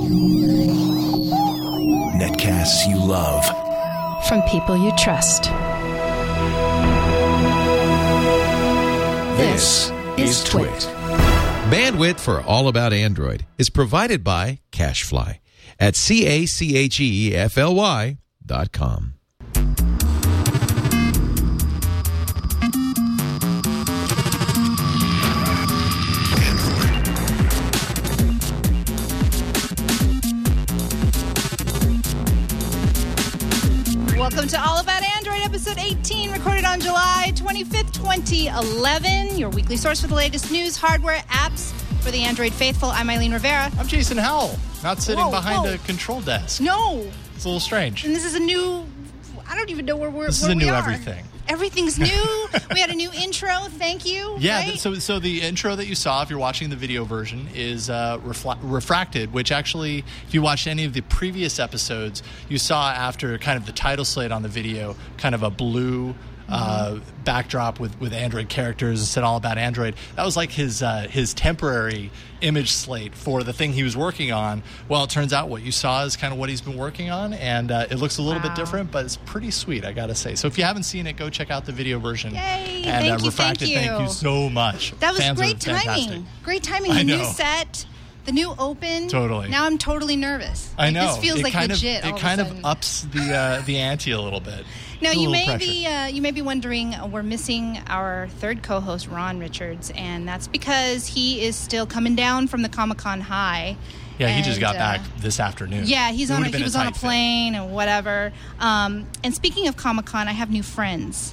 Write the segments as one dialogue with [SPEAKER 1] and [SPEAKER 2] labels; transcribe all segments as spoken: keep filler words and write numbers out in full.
[SPEAKER 1] Netcasts you love.
[SPEAKER 2] From people you trust.
[SPEAKER 1] This is Twit.
[SPEAKER 3] Bandwidth for All About Android is provided by CacheFly at C A C H E F L Y dot com.
[SPEAKER 4] Welcome to All About Android, episode eighteen, recorded on July twenty-fifth, twenty eleven. Your weekly source for the latest news, hardware, apps for the Android faithful. I'm Eileen Rivera.
[SPEAKER 5] I'm Jason Howell, not sitting
[SPEAKER 4] Whoa,
[SPEAKER 5] behind
[SPEAKER 4] whoa.
[SPEAKER 5] a control desk.
[SPEAKER 4] No.
[SPEAKER 5] It's a little strange.
[SPEAKER 4] And this is a new, I don't even know where we're
[SPEAKER 5] This is
[SPEAKER 4] where
[SPEAKER 5] a new
[SPEAKER 4] we are.
[SPEAKER 5] everything.
[SPEAKER 4] Everything's new. We had a new intro. Thank you.
[SPEAKER 5] Yeah,
[SPEAKER 4] right?
[SPEAKER 5] th- so so the intro that you saw, if you're watching the video version, is uh, refla- refracted, which actually, if you watched any of the previous episodes, you saw after kind of the title slate on the video, kind of a blue uh, mm-hmm. backdrop with, with Android characters. It said all about Android. That was like his uh, his temporary image slate for the thing he was working on. Well, it turns out what you saw is kind of what he's been working on, and uh, it looks a little
[SPEAKER 4] wow.
[SPEAKER 5] bit different, but it's pretty sweet, I gotta say. So if you haven't seen it, go check out the video version.
[SPEAKER 4] Yay!
[SPEAKER 5] And
[SPEAKER 4] Thank
[SPEAKER 5] uh,
[SPEAKER 4] you,
[SPEAKER 5] Refracted,
[SPEAKER 4] thank you.
[SPEAKER 5] thank you so much.
[SPEAKER 4] That was
[SPEAKER 5] Fans
[SPEAKER 4] great
[SPEAKER 5] are fantastic.
[SPEAKER 4] timing. Great timing.
[SPEAKER 5] I
[SPEAKER 4] The
[SPEAKER 5] know.
[SPEAKER 4] new set, the new open.
[SPEAKER 5] Totally.
[SPEAKER 4] Now I'm totally nervous.
[SPEAKER 5] I
[SPEAKER 4] Like,
[SPEAKER 5] know.
[SPEAKER 4] This feels
[SPEAKER 5] it
[SPEAKER 4] like
[SPEAKER 5] kind
[SPEAKER 4] legit.
[SPEAKER 5] Of,
[SPEAKER 4] all
[SPEAKER 5] it
[SPEAKER 4] of a
[SPEAKER 5] kind of
[SPEAKER 4] sudden.
[SPEAKER 5] ups the uh, the ante a little bit.
[SPEAKER 4] Now
[SPEAKER 5] It's a
[SPEAKER 4] you
[SPEAKER 5] little
[SPEAKER 4] may
[SPEAKER 5] pressure.
[SPEAKER 4] be uh, you may be wondering uh, we're missing our third co-host Ron Richards, and that's because he is still coming down from the Comic-Con high.
[SPEAKER 5] Yeah, he just
[SPEAKER 4] And,
[SPEAKER 5] got
[SPEAKER 4] uh,
[SPEAKER 5] back this afternoon.
[SPEAKER 4] Yeah, he's
[SPEAKER 5] It
[SPEAKER 4] on. A,
[SPEAKER 5] would've been
[SPEAKER 4] he was on a
[SPEAKER 5] tight fit.
[SPEAKER 4] plane and whatever. Um, and speaking of Comic-Con, I have new friends.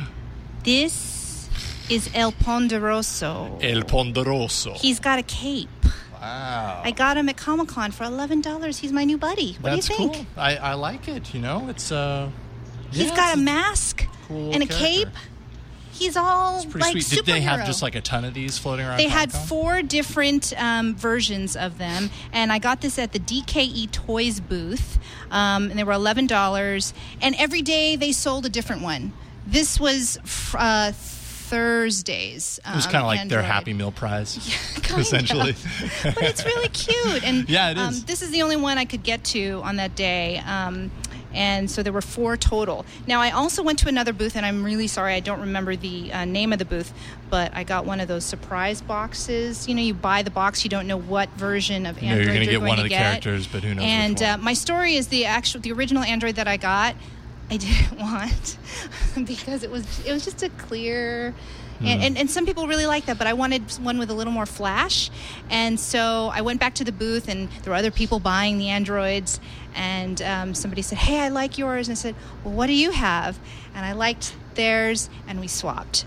[SPEAKER 4] This is El Ponderoso.
[SPEAKER 5] El Ponderoso.
[SPEAKER 4] He's got a cape.
[SPEAKER 5] Wow.
[SPEAKER 4] I got him at Comic-Con for eleven dollars. He's my new buddy. What
[SPEAKER 5] That's
[SPEAKER 4] do you think?
[SPEAKER 5] cool. I, I like it. You know, it's uh.
[SPEAKER 4] He's
[SPEAKER 5] yeah,
[SPEAKER 4] got
[SPEAKER 5] it's
[SPEAKER 4] a mask
[SPEAKER 5] cool
[SPEAKER 4] and a
[SPEAKER 5] character.
[SPEAKER 4] cape. He's all
[SPEAKER 5] It's pretty
[SPEAKER 4] like
[SPEAKER 5] sweet.
[SPEAKER 4] superhero.
[SPEAKER 5] Did they have just like a ton of these floating around?
[SPEAKER 4] They had
[SPEAKER 5] Comic-Con?
[SPEAKER 4] four different um, versions of them, and I got this at the D K E Toys booth, um, and they were eleven dollars. And every day they sold a different one. This was f- uh, Thursdays. Um,
[SPEAKER 5] It was kind of like their
[SPEAKER 4] Android.
[SPEAKER 5] Happy Meal prize,
[SPEAKER 4] Kinda.
[SPEAKER 5] essentially.
[SPEAKER 4] But it's really cute, and
[SPEAKER 5] Yeah, it
[SPEAKER 4] um,
[SPEAKER 5] is.
[SPEAKER 4] this is the only one I could get to on that day. Um, and so there were four total. Now, I also went to another booth, and I'm really sorry I don't remember the uh, name of the booth, but I got one of those surprise boxes. You know, you buy the box, you don't know what version of
[SPEAKER 5] You know,
[SPEAKER 4] Android
[SPEAKER 5] you're going to get
[SPEAKER 4] going
[SPEAKER 5] one
[SPEAKER 4] to
[SPEAKER 5] of the
[SPEAKER 4] get.
[SPEAKER 5] characters, but who knows
[SPEAKER 4] And
[SPEAKER 5] which
[SPEAKER 4] uh,
[SPEAKER 5] one.
[SPEAKER 4] my story is the actual, the original Android that I got, I didn't want because it was it was just a clear. And, and, and some people really like that, but I wanted one with a little more flash. And so I went back to the booth, and there were other people buying the Androids. And um, somebody said, hey, I like yours. And I said, well, what do you have? And I liked theirs, and we swapped.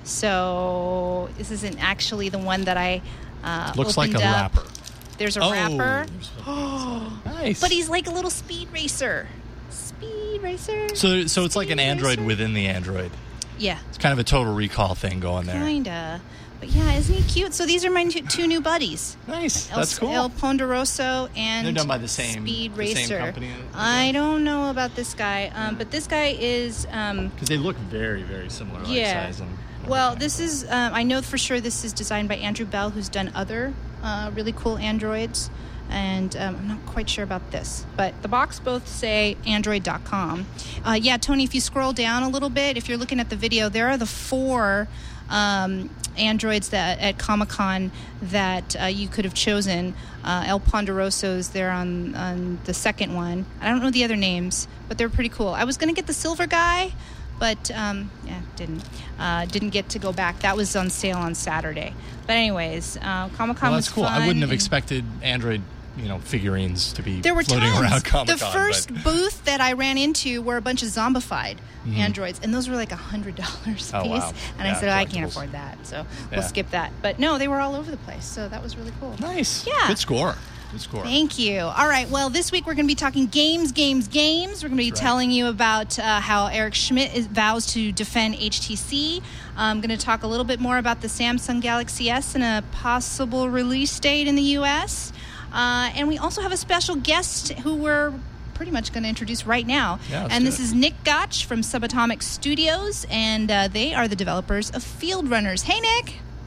[SPEAKER 4] So this isn't actually the one that I uh,
[SPEAKER 5] Looks like
[SPEAKER 4] opened
[SPEAKER 5] a
[SPEAKER 4] up.
[SPEAKER 5] wrapper.
[SPEAKER 4] There's a
[SPEAKER 5] Oh,
[SPEAKER 4] wrapper.
[SPEAKER 5] Nice.
[SPEAKER 4] But he's like a little speed racer. Speed racer.
[SPEAKER 5] So, so it's like an
[SPEAKER 4] Speed
[SPEAKER 5] Android
[SPEAKER 4] racer?
[SPEAKER 5] within the Android.
[SPEAKER 4] Yeah.
[SPEAKER 5] It's kind of a Total Recall thing going there.
[SPEAKER 4] Kinda. But yeah, isn't he cute? So these are my two, two new buddies.
[SPEAKER 5] Nice.
[SPEAKER 4] El,
[SPEAKER 5] That's cool.
[SPEAKER 4] El Ponderoso and
[SPEAKER 5] They're done by the same-
[SPEAKER 4] Speed
[SPEAKER 5] the same
[SPEAKER 4] Racer.
[SPEAKER 5] company?
[SPEAKER 4] I don't know about this guy, um, but this guy is. Um,
[SPEAKER 5] Because they look very, very similar, like
[SPEAKER 4] yeah.
[SPEAKER 5] size and.
[SPEAKER 4] Well, this is. Um, I know for sure this is designed by Andrew Bell, who's done other uh, really cool Androids. And um, I'm not quite sure about this, but the box both say android dot com. Uh, yeah, Tony, if you scroll down a little bit, if you're looking at the video, there are the four um, Androids that at Comic-Con that uh, you could have chosen. Uh, El Ponderoso's there on, on the second one. I don't know the other names, but they're pretty cool. I was going to get the silver guy, but um, yeah, didn't uh, didn't get to go back. That was on sale on Saturday. But anyways, uh, Comic-Con
[SPEAKER 5] Well,
[SPEAKER 4] was
[SPEAKER 5] that's cool.
[SPEAKER 4] fun.
[SPEAKER 5] I wouldn't have
[SPEAKER 4] and-
[SPEAKER 5] expected Android, you know, figurines to be
[SPEAKER 4] There were
[SPEAKER 5] floating
[SPEAKER 4] tons.
[SPEAKER 5] around Comic-Con.
[SPEAKER 4] The first
[SPEAKER 5] but-
[SPEAKER 4] booth that I ran into were a bunch of zombified androids, and those were like a hundred dollars a
[SPEAKER 5] Oh,
[SPEAKER 4] piece.
[SPEAKER 5] wow.
[SPEAKER 4] And
[SPEAKER 5] Yeah,
[SPEAKER 4] I said, I can't
[SPEAKER 5] collectibles.
[SPEAKER 4] afford that, so
[SPEAKER 5] Yeah.
[SPEAKER 4] we'll skip that. But no, they were all over the place, so that was really cool.
[SPEAKER 5] Nice.
[SPEAKER 4] Yeah.
[SPEAKER 5] Good score. Good score.
[SPEAKER 4] Thank you. All right. Well, this week we're going to be talking games, games, games. We're going to be
[SPEAKER 5] That's right.
[SPEAKER 4] telling you about uh, how Eric Schmidt is, vows to defend H T C. I'm going to talk a little bit more about the Samsung Galaxy S and a possible release date in the U S. Uh, and we also have a special guest who we're pretty much going to introduce right now.
[SPEAKER 5] Yeah, let's
[SPEAKER 4] and
[SPEAKER 5] do
[SPEAKER 4] this
[SPEAKER 5] it.
[SPEAKER 4] is Nick Gotch from Subatomic Studios, and uh, they are the developers of Field Runners. Hey, Nick.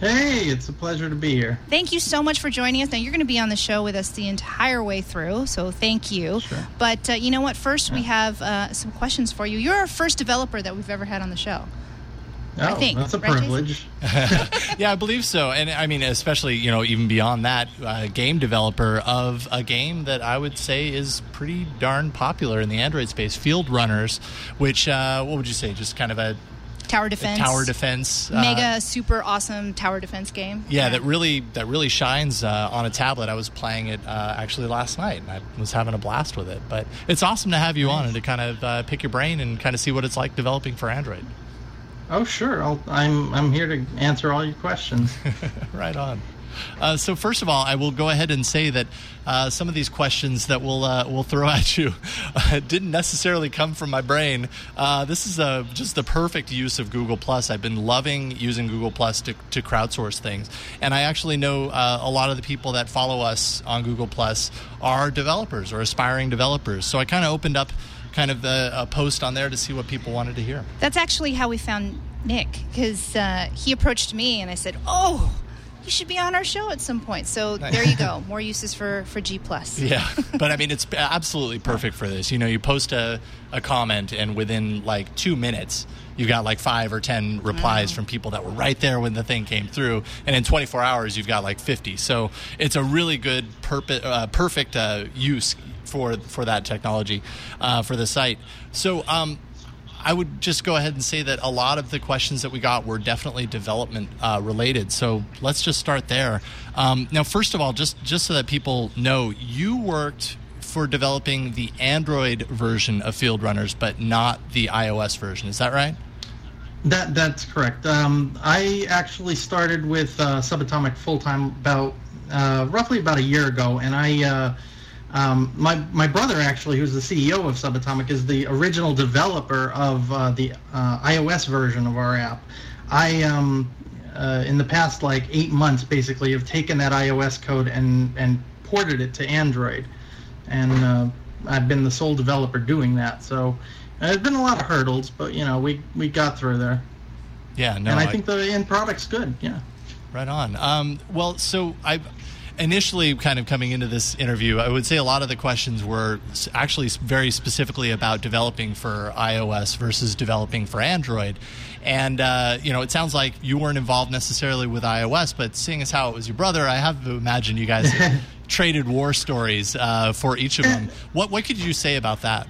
[SPEAKER 6] Hey, it's a pleasure to be here.
[SPEAKER 4] Thank you so much for joining us. Now, you're going to be on the show with us the entire way through, so thank you.
[SPEAKER 6] Sure.
[SPEAKER 4] But uh, you know what? First,
[SPEAKER 6] yeah.
[SPEAKER 4] we have uh, some questions for you. You're our first developer that we've ever had on the show.
[SPEAKER 6] Oh,
[SPEAKER 4] I think.
[SPEAKER 6] That's a
[SPEAKER 4] Right,
[SPEAKER 6] privilege.
[SPEAKER 5] Yeah, I believe so. And I mean, especially, you know, even beyond that, uh, game developer of a game that I would say is pretty darn popular in the Android space, Field Runners, which, uh, what would you say, just kind of a
[SPEAKER 4] Tower defense.
[SPEAKER 5] tower defense.
[SPEAKER 4] Mega,
[SPEAKER 5] uh,
[SPEAKER 4] super awesome tower defense game.
[SPEAKER 5] Yeah, that really that really shines uh, on a tablet. I was playing it uh, actually last night, and I was having a blast with it. But it's awesome to have you on and to kind of uh, pick your brain and kind of see what it's like developing for Android.
[SPEAKER 6] Oh, sure. I'll, I'm I'm here to answer all your questions.
[SPEAKER 5] Right on. Uh, so first of all, I will go ahead and say that uh, some of these questions that we'll uh, we'll throw at you uh, didn't necessarily come from my brain. Uh, this is uh, just the perfect use of Google Plus. I've been loving using Google Plus to, to crowdsource things, and I actually know uh, a lot of the people that follow us on Google Plus are developers or aspiring developers. So I kind of opened up kind of the, a post on there to see what people wanted to hear.
[SPEAKER 4] That's actually how we found Nick, because uh, he approached me and I said, oh, you should be on our show at some point. So there you go. More uses for, for G Plus.
[SPEAKER 5] Yeah, but I mean, it's absolutely perfect for this. You know, you post a, a comment and within like two minutes, you've got like five or ten replies mm. from people that were right there when the thing came through. And in twenty-four hours, you've got like fifty. So it's a really good, perp- uh, perfect uh, use for for that technology uh, for the site. So um, I would just go ahead and say that a lot of the questions that we got were definitely development uh, related. So let's just start there. Um, now, first of all, just, just so that people know, you worked for developing the Android version of Field Runners, but not the iOS version. Is that right?
[SPEAKER 6] That That's correct. Um, I actually started with uh, Subatomic full-time about uh, roughly about a year ago, and I... Uh, Um, my my brother, actually, who's the C E O of Subatomic, is the original developer of uh, the uh, iOS version of our app. I, um, uh, in the past like eight months, basically, have taken that iOS code and, and ported it to Android, and uh, I've been the sole developer doing that. So uh, there's been a lot of hurdles, but you know, we we got through there.
[SPEAKER 5] Yeah, no,
[SPEAKER 6] and I,
[SPEAKER 5] I
[SPEAKER 6] think the end product's good. Yeah.
[SPEAKER 5] Right on. Um, well, so I. Initially, kind of coming into this interview, I would say a lot of the questions were actually very specifically about developing for iOS versus developing for Android. And, uh, you know, it sounds like you weren't involved necessarily with iOS, but seeing as how it was your brother, I have to imagine you guys traded war stories uh, for each of them. What, what could you say about that?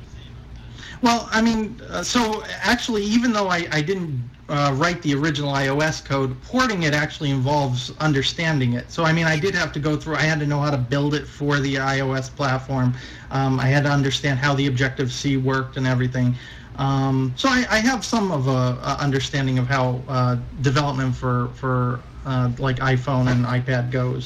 [SPEAKER 6] Well, I mean, uh, so actually, even though I, I didn't uh, write the original iOS code, porting it actually involves understanding it. So, I mean, I did have to go through, I had to know how to build it for the iOS platform. Um, I had to understand how the Objective-C worked and everything. Um, so I, I have some of a, a understanding of how uh, development for, for uh, like iPhone and iPad goes.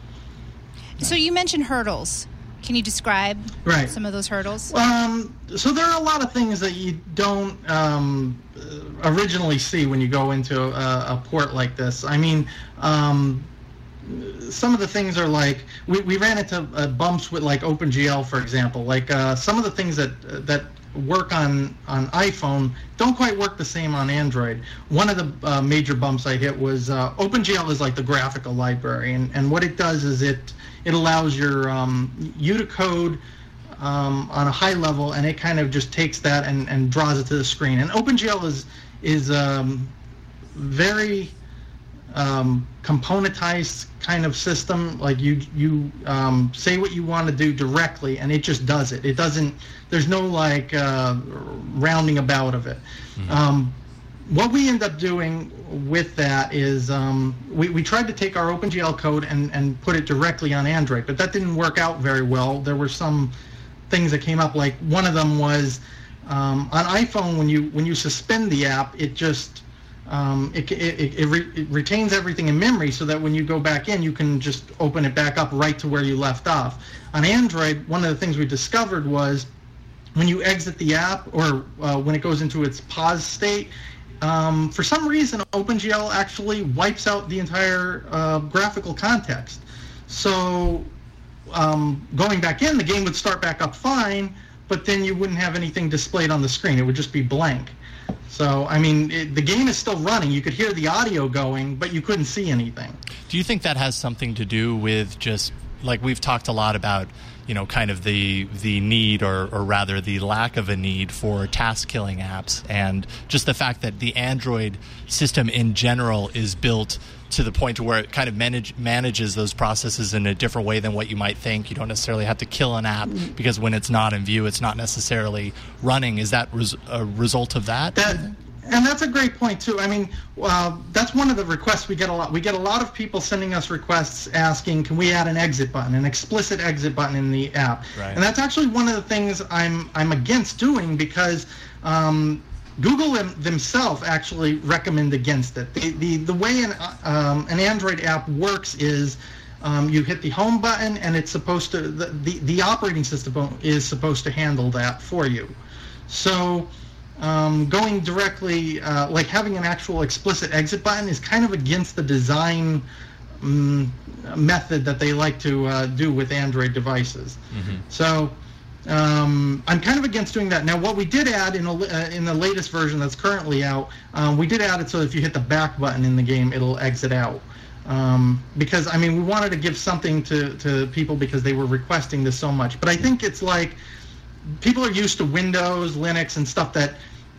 [SPEAKER 4] So you mentioned hurdles. Can you describe
[SPEAKER 6] right.
[SPEAKER 4] some of those hurdles?
[SPEAKER 6] Um, so there are a lot of things that you don't um, originally see when you go into a, a port like this. I mean, um, some of the things are like, we, we ran into uh, bumps with like OpenGL, for example. Like uh, some of the things that that work on, on iPhone don't quite work the same on Android. One of the uh, major bumps I hit was uh, OpenGL is like the graphical library, and, and what it does is it It allows your um, you to code um, on a high level, and it kind of just takes that and, and draws it to the screen. And OpenGL is is um, very um, componentized kind of system. Like you you um, say what you want to do directly, and it just does it. It doesn't. There's no like uh, rounding about of it. Mm-hmm. Um, What we end up doing with that is um, we, we tried to take our OpenGL code and, and put it directly on Android, but that didn't work out very well. There were some things that came up, like one of them was um, on iPhone, when you when you suspend the app, it just um, it, it, it, re, it retains everything in memory, so that when you go back in, you can just open it back up right to where you left off. On Android, one of the things we discovered was when you exit the app, or uh, when it goes into its pause state, Um, for some reason, OpenGL actually wipes out the entire uh, graphical context. So um, going back in, the game would start back up fine, but then you wouldn't have anything displayed on the screen. It would just be blank. So, I mean, it, the game is still running. You could hear the audio going, but you couldn't see anything.
[SPEAKER 5] Do you think that has something to do with just, like we've talked a lot about, you know, kind of the the need or, or rather the lack of a need for task-killing apps, and just the fact that the Android system in general is built to the point where it kind of manage, manages those processes in a different way than what you might think. You don't necessarily have to kill an app because when it's not in view, it's not necessarily running. Is that res- a result of that?
[SPEAKER 6] That and that's a great point too. I mean, uh, that's one of the requests we get a lot. We get a lot of people sending us requests asking, can we add an exit button, an explicit exit button in the app?
[SPEAKER 5] Right. And
[SPEAKER 6] that's actually one of the things I'm I'm against doing, because um, Google them, themselves actually recommend against it. The the, the way an um, an Android app works is um, you hit the home button, and it's supposed to the, the the operating system is supposed to handle that for you. So um, going directly, uh, like having an actual explicit exit button, is kind of against the design um, method that they like to uh, do with Android devices. Mm-hmm. So. Um, I'm kind of against doing that. Now, what we did add in, a, uh, in the latest version that's currently out, um, we did add it so if you hit the back button in the game, it'll exit out. Um, because, I mean, we wanted to give something to, to people because they were requesting this so much. But I think it's like people are used to Windows, Linux, and stuff that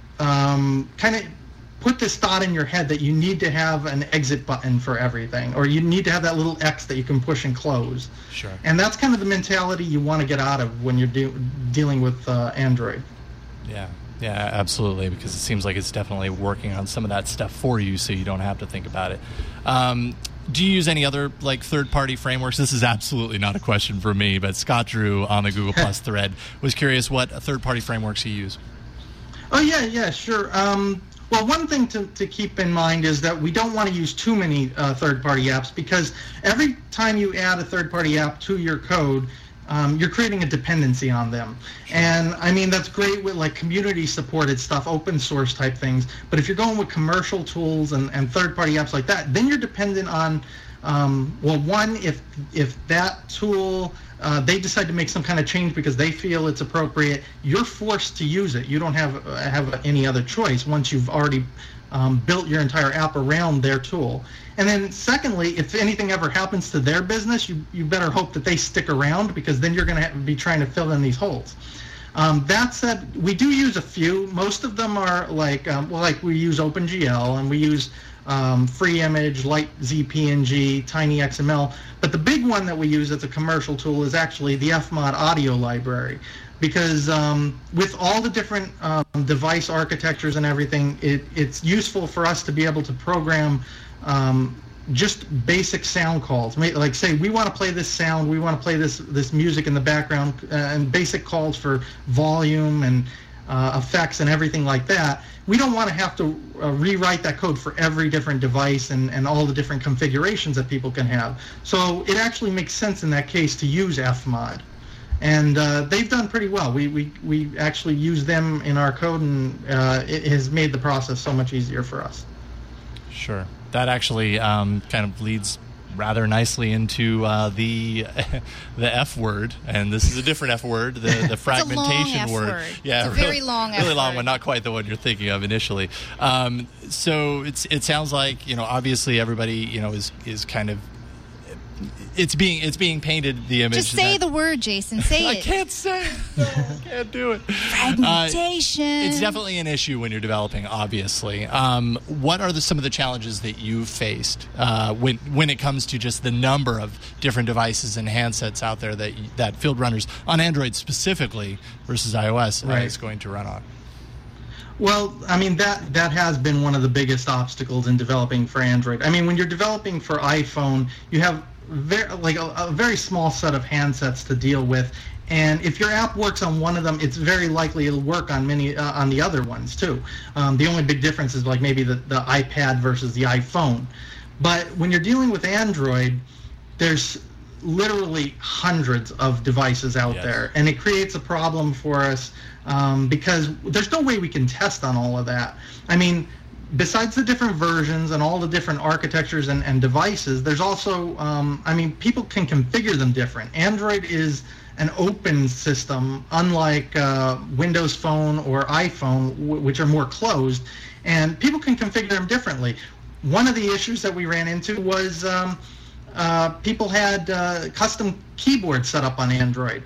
[SPEAKER 6] um, kind of put this thought in your head that you need to have an exit button for everything, or you need to have that little X that you can push and close.
[SPEAKER 5] Sure.
[SPEAKER 6] And that's kind of the mentality you want to get out of when you're de- dealing with uh, Android.
[SPEAKER 5] Yeah, yeah, absolutely, because it seems like it's definitely working on some of that stuff for you, so you don't have to think about it. Um, do you use any other like third-party frameworks? This is absolutely not a question for me, but Scott Drew on the Google Plus thread was curious what third-party frameworks you use.
[SPEAKER 6] Oh, yeah, yeah, sure. Um, Well, one thing to, to keep in mind is that we don't want to use too many uh, third-party apps, because every time you add a third-party app to your code, um, you're creating a dependency on them. And, I mean, that's great with, like, community-supported stuff, open-source type things. But if you're going with commercial tools and, and third-party apps like that, then you're dependent on, um, well, one, if if that tool... Uh, they decide to make some kind of change because they feel it's appropriate, you're forced to use it. You don't have uh, have any other choice once you've already um, built your entire app around their tool. And then secondly, if anything ever happens to their business, you, you better hope that they stick around, because then you're going to be trying to fill in these holes. Um, that said, we do use a few. Most of them are like, um, well, like we use OpenGL, and we use um, FreeImage, LightZPNG, TinyXML. But the big one that we use as a commercial tool is actually the F mod audio library, because um, with all the different um, device architectures and everything, it, it's useful for us to be able to program um, just basic sound calls. Like, say we want to play this sound, we want to play this this music in the background, uh, and basic calls for volume and uh, effects and everything like that. We don't want to have to uh, rewrite that code for every different device and, and all the different configurations that people can have. So it actually makes sense in that case to use F mod. And uh, they've done pretty well. We, we, we actually use them in our code, and uh, it has made the process so much easier for us.
[SPEAKER 5] Sure. That actually um, kind of leads rather nicely into uh, the the F word, and this is a different F word, the the fragmentation
[SPEAKER 4] it's a long
[SPEAKER 5] word.
[SPEAKER 4] F word.
[SPEAKER 5] Yeah,
[SPEAKER 4] it's a
[SPEAKER 5] really,
[SPEAKER 4] very long F
[SPEAKER 5] really long
[SPEAKER 4] word.
[SPEAKER 5] one, not quite the one you're thinking of initially. Um, so it's it sounds like, you know, obviously everybody, you know, is is kind of it's being it's being painted the image.
[SPEAKER 4] Just say
[SPEAKER 5] that,
[SPEAKER 4] the word, Jason. Say
[SPEAKER 5] I
[SPEAKER 4] it.
[SPEAKER 5] can't say it. No, I can't do it.
[SPEAKER 4] Fragmentation.
[SPEAKER 5] Uh, it's definitely an issue when you're developing, obviously. Um, what are the, some of the challenges that you've faced uh, when when it comes to just the number of different devices and handsets out there that that Field Runners on Android specifically versus iOS
[SPEAKER 6] Right.
[SPEAKER 5] is going to run on?
[SPEAKER 6] Well, I mean, that that has been one of the biggest obstacles in developing for Android. I mean, when you're developing for iPhone, you have very, like a, a very small set of handsets to deal with, and if your app works on one of them, it's very likely it'll work on many uh, on the other ones too. Um, the only big difference is like maybe the, the iPad versus the iPhone. But when you're dealing with Android, there's literally hundreds of devices out
[SPEAKER 5] Yes.
[SPEAKER 6] there, and it creates a problem for us um, because there's no way we can test on all of that. I mean, besides the different versions and all the different architectures and, and devices, there's also, um, I mean, people can configure them different. Android is an open system, unlike uh, Windows Phone or iPhone, w- which are more closed, and people can configure them differently. One of the issues that we ran into was um, uh, people had uh, custom keyboards set up on Android,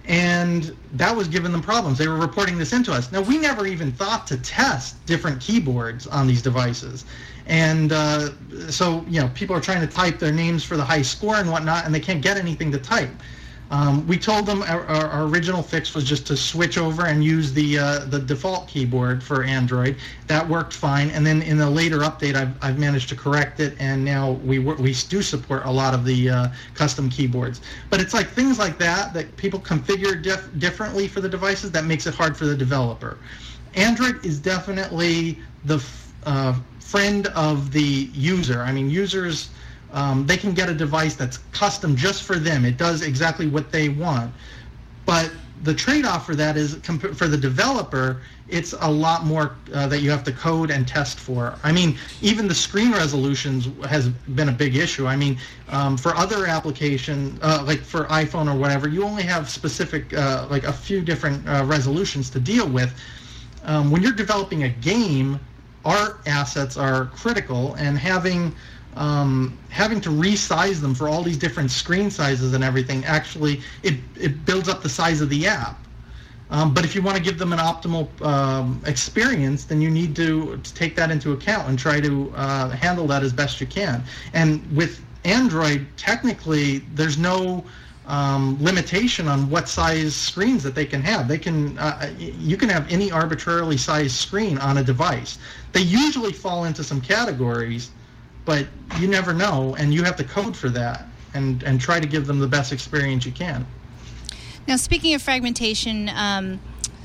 [SPEAKER 6] and that was giving them problems. They were reporting this into us. Now, we never even thought to test different keyboards on these devices. And uh, so, you know, people are trying to type their names for the high score and whatnot, and they can't get anything to type. Um, we told them our, our original fix was just to switch over and use the uh, the default keyboard for Android. That worked fine. And then in the later update, I've, I've managed to correct it, and now we we do support a lot of the uh, custom keyboards. But it's like things like that that people configure dif- differently for the devices that makes it hard for the developer. Android is definitely the uh, friend of the user. I mean, users... Um, they can get a device that's custom just for them. It does exactly what they want. But the trade-off for that is, comp- for the developer, it's a lot more uh, that you have to code and test for. I mean, even the screen resolutions has been a big issue. I mean, um, for other applications, uh, like for iPhone or whatever, you only have specific, uh, like a few different uh, resolutions to deal with. Um, when you're developing a game, art assets are critical, and having... Um, having to resize them for all these different screen sizes and everything, actually, it, it builds up the size of the app. Um, but if you want to give them an optimal um, experience, then you need to, to take that into account and try to uh, handle that as best you can. And with Android, technically, there's no um, limitation on what size screens that they can have. They can, uh, you can have any arbitrarily sized screen on a device. They usually fall into some categories, but you never know, and you have to code for that and, and try to give them the best experience you can.
[SPEAKER 4] Now, speaking of fragmentation, um,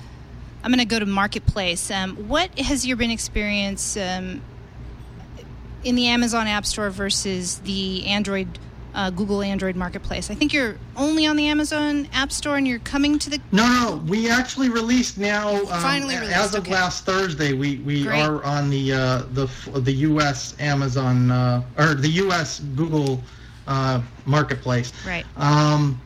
[SPEAKER 4] I'm going to go to Marketplace. Um, what has your been experience um, in the Amazon App Store versus the Android, uh, Google Android Marketplace? I think you're only on the Amazon App Store, and you're coming to the...
[SPEAKER 6] No, no, we actually released now. Um,
[SPEAKER 4] Finally released,
[SPEAKER 6] as of
[SPEAKER 4] okay.
[SPEAKER 6] last Thursday, we, we
[SPEAKER 4] Great.
[SPEAKER 6] are on the uh, the the U S Amazon uh, or the U S Google uh, Marketplace.
[SPEAKER 4] Right.
[SPEAKER 6] Um,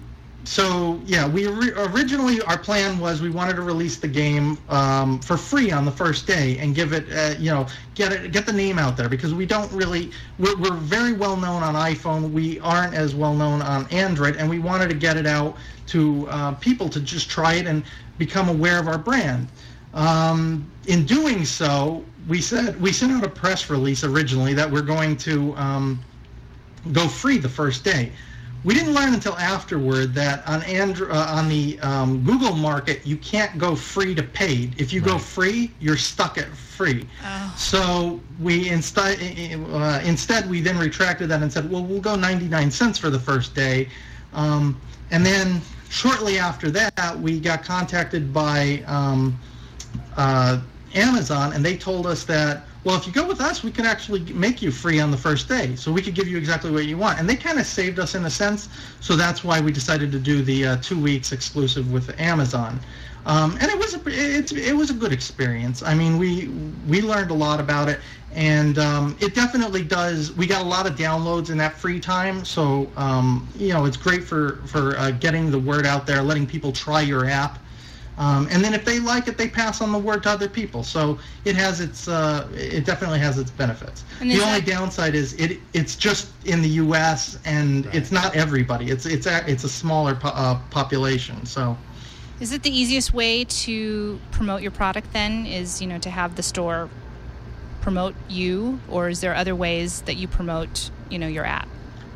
[SPEAKER 6] so yeah, we re- originally our plan was we wanted to release the game um, for free on the first day and give it, uh, you know, get it, get the name out there, because we don't really, we're, we're very well known on iPhone. We aren't as well known on Android, and we wanted to get it out to uh, people to just try it and become aware of our brand. Um, in doing so, we said we sent out a press release originally that we're going to um, go free the first day. We didn't learn until afterward that on Android, uh, on the um, Google market, you can't go free to paid. If you right. go free, you're stuck at free. Oh. So we instead, uh, instead we then retracted that and said, well, we'll go ninety-nine cents for the first day. Um, and then shortly after that, we got contacted by um, uh, Amazon, and they told us that, well, if you go with us, we can actually make you free on the first day. So we could give you exactly what you want. And they kind of saved us in a sense. So that's why we decided to do the uh, two weeks exclusive with Amazon. Um, and it was a, it, it was a good experience. I mean, we we learned a lot about it. And um, it definitely does. We got a lot of downloads in that free time. So, um, you know, it's great for, for uh, getting the word out there, letting people try your app. Um, and then if they like it, they pass on the word to other people. So it has its, uh, it definitely has its benefits.
[SPEAKER 4] And
[SPEAKER 6] the
[SPEAKER 4] is
[SPEAKER 6] only
[SPEAKER 4] that-
[SPEAKER 6] downside is it, it's just in the U S and
[SPEAKER 5] Right.
[SPEAKER 6] it's not everybody. It's it's a, it's a smaller po- uh, population. So
[SPEAKER 4] Is it the easiest way to promote your product then, is, you know, to have the store promote you, or is there other ways that you promote, you know, your app?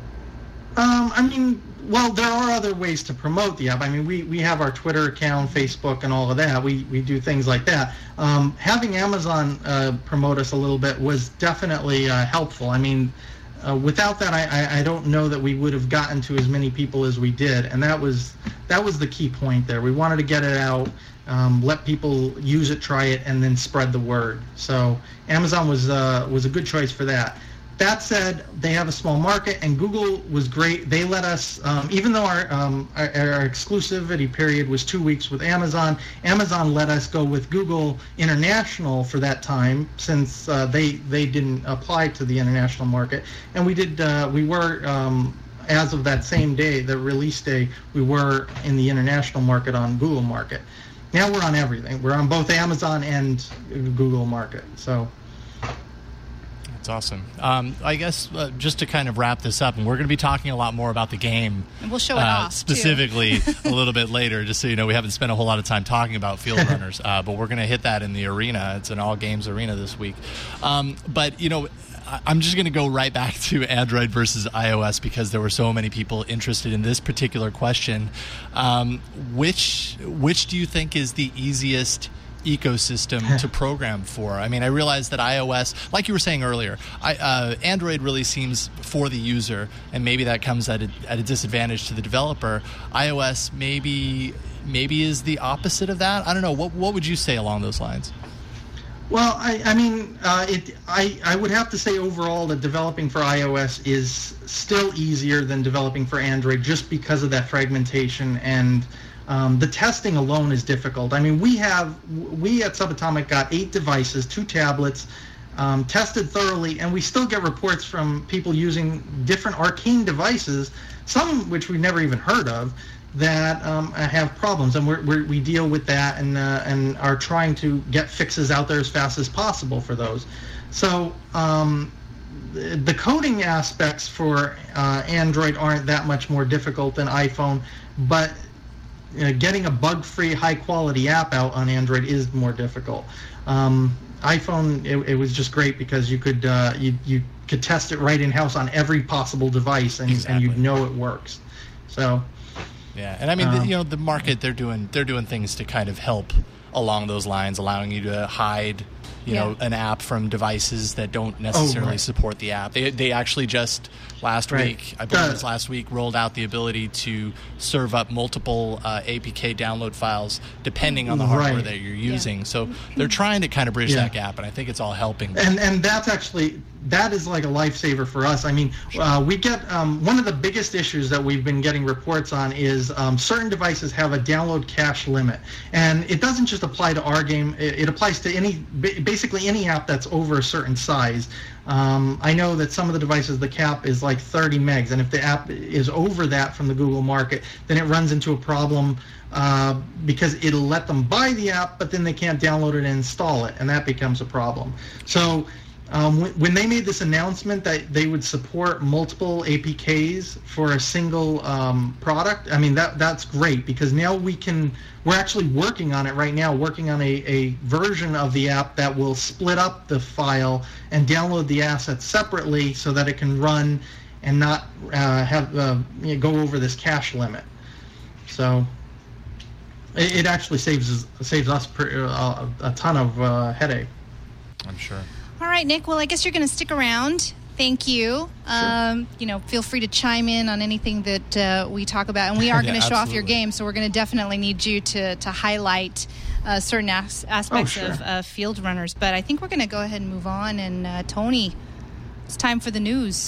[SPEAKER 6] Um, I mean, well, there are other ways to promote the app. I mean, we, we have our Twitter account, Facebook, and all of that. We we do things like that. Um, having Amazon uh, promote us a little bit was definitely uh, helpful. I mean, uh, without that, I, I, I don't know that we would have gotten to as many people as we did, and that was that was the key point there. We wanted to get it out, um, let people use it, try it, and then spread the word. So Amazon was uh, was a good choice for that. That said, they have a small market, and Google was great. They let us, um, even though our, um, our our exclusivity period was two weeks with Amazon, Amazon let us go with Google International for that time, since uh, they they didn't apply to the international market, and we did. Uh, we were um, as of that same day, the release day, we were in the international market on Google Market. Now we're on everything. We're on both Amazon and Google Market. So.
[SPEAKER 5] That's awesome. Um, I guess uh, just to kind of wrap this up, and we're going to be talking a lot more about the game.
[SPEAKER 4] And we'll show it
[SPEAKER 5] uh,
[SPEAKER 4] off,
[SPEAKER 5] specifically a little bit later, just so you know, we haven't spent a whole lot of time talking about Field Runners, uh, but we're going to hit that in the arena. It's an all-games arena this week. Um, but, you know, I'm just going to go right back to Android versus iOS because there were so many people interested in this particular question. Um, which which do you think is the easiest ecosystem to program for? I mean, I realize that iOS, like you were saying earlier, I, uh, Android really seems for the user, and maybe that comes at a, at a disadvantage to the developer. iOS maybe maybe is the opposite of that. I don't know. What what would you say along those lines?
[SPEAKER 6] Well, I, I mean, uh, it, I, I would have to say overall that developing for iOS is still easier than developing for Android just because of that fragmentation, and um, the testing alone is difficult. I mean, we have, we at Subatomic got eight devices, two tablets, um, tested thoroughly, and we still get reports from people using different Arcane devices, some which we've never even heard of, that um, have problems, and we're, we're, we deal with that and uh, and are trying to get fixes out there as fast as possible for those. So um, the, the coding aspects for uh, Android aren't that much more difficult than iPhone, but you know, getting a bug-free, high-quality app out on Android is more difficult. Um, iPhone, it, it was just great because you could uh, you you could test it right in-house on every possible device, and,
[SPEAKER 5] exactly.
[SPEAKER 6] and you'd know it works. So.
[SPEAKER 5] Yeah, and I mean,
[SPEAKER 6] um,
[SPEAKER 5] the, you know, the market, they're doing they're doing things to kind of help along those lines, allowing you to hide, you
[SPEAKER 4] yeah.
[SPEAKER 5] know, an app from devices that don't necessarily
[SPEAKER 6] oh, right.
[SPEAKER 5] support the app. They they actually just last
[SPEAKER 6] right.
[SPEAKER 5] week, I believe
[SPEAKER 6] uh,
[SPEAKER 5] it was last week, rolled out the ability to serve up multiple uh, A P K download files depending on the hardware
[SPEAKER 6] right.
[SPEAKER 5] that you're using. Yeah. So they're trying to kind of bridge
[SPEAKER 6] yeah.
[SPEAKER 5] that gap, and I think it's all helping.
[SPEAKER 6] And and that's actually that is like a lifesaver for us. I mean, sure. uh, we get um, one of the biggest issues that we've been getting reports on is um, certain devices have a download cache limit, and it doesn't just apply to our game. It, it applies to any basically any app that's over a certain size. Um, I know that some of the devices, the cap is like thirty megs, and if the app is over that from the Google Market, then it runs into a problem uh, because it'll let them buy the app, but then they can't download it and install it, and that becomes a problem. So um, when, when they made this announcement that they would support multiple A P Ks for a single um, product, I mean, that that's great because now we can, we're actually working on it right now, working on a, a version of the app that will split up the file and download the assets separately so that it can run and not uh, have uh, you know, go over this cache limit. So it, it actually saves saves us per, uh, a ton of uh, headache.
[SPEAKER 5] I'm sure.
[SPEAKER 4] All right, Nick. Well, I guess you're going to stick around. Thank you.
[SPEAKER 6] Sure.
[SPEAKER 4] Um, you know, feel free to chime in on anything that uh, we talk about, and we are
[SPEAKER 5] Yeah,
[SPEAKER 4] going to show off your
[SPEAKER 5] absolutely.
[SPEAKER 4] game. So we're going to definitely need you to to highlight uh, certain as- aspects
[SPEAKER 6] Oh, sure.
[SPEAKER 4] of uh, Field Runners. But I think we're going to go ahead and move on. And uh, Tony, it's time for the news.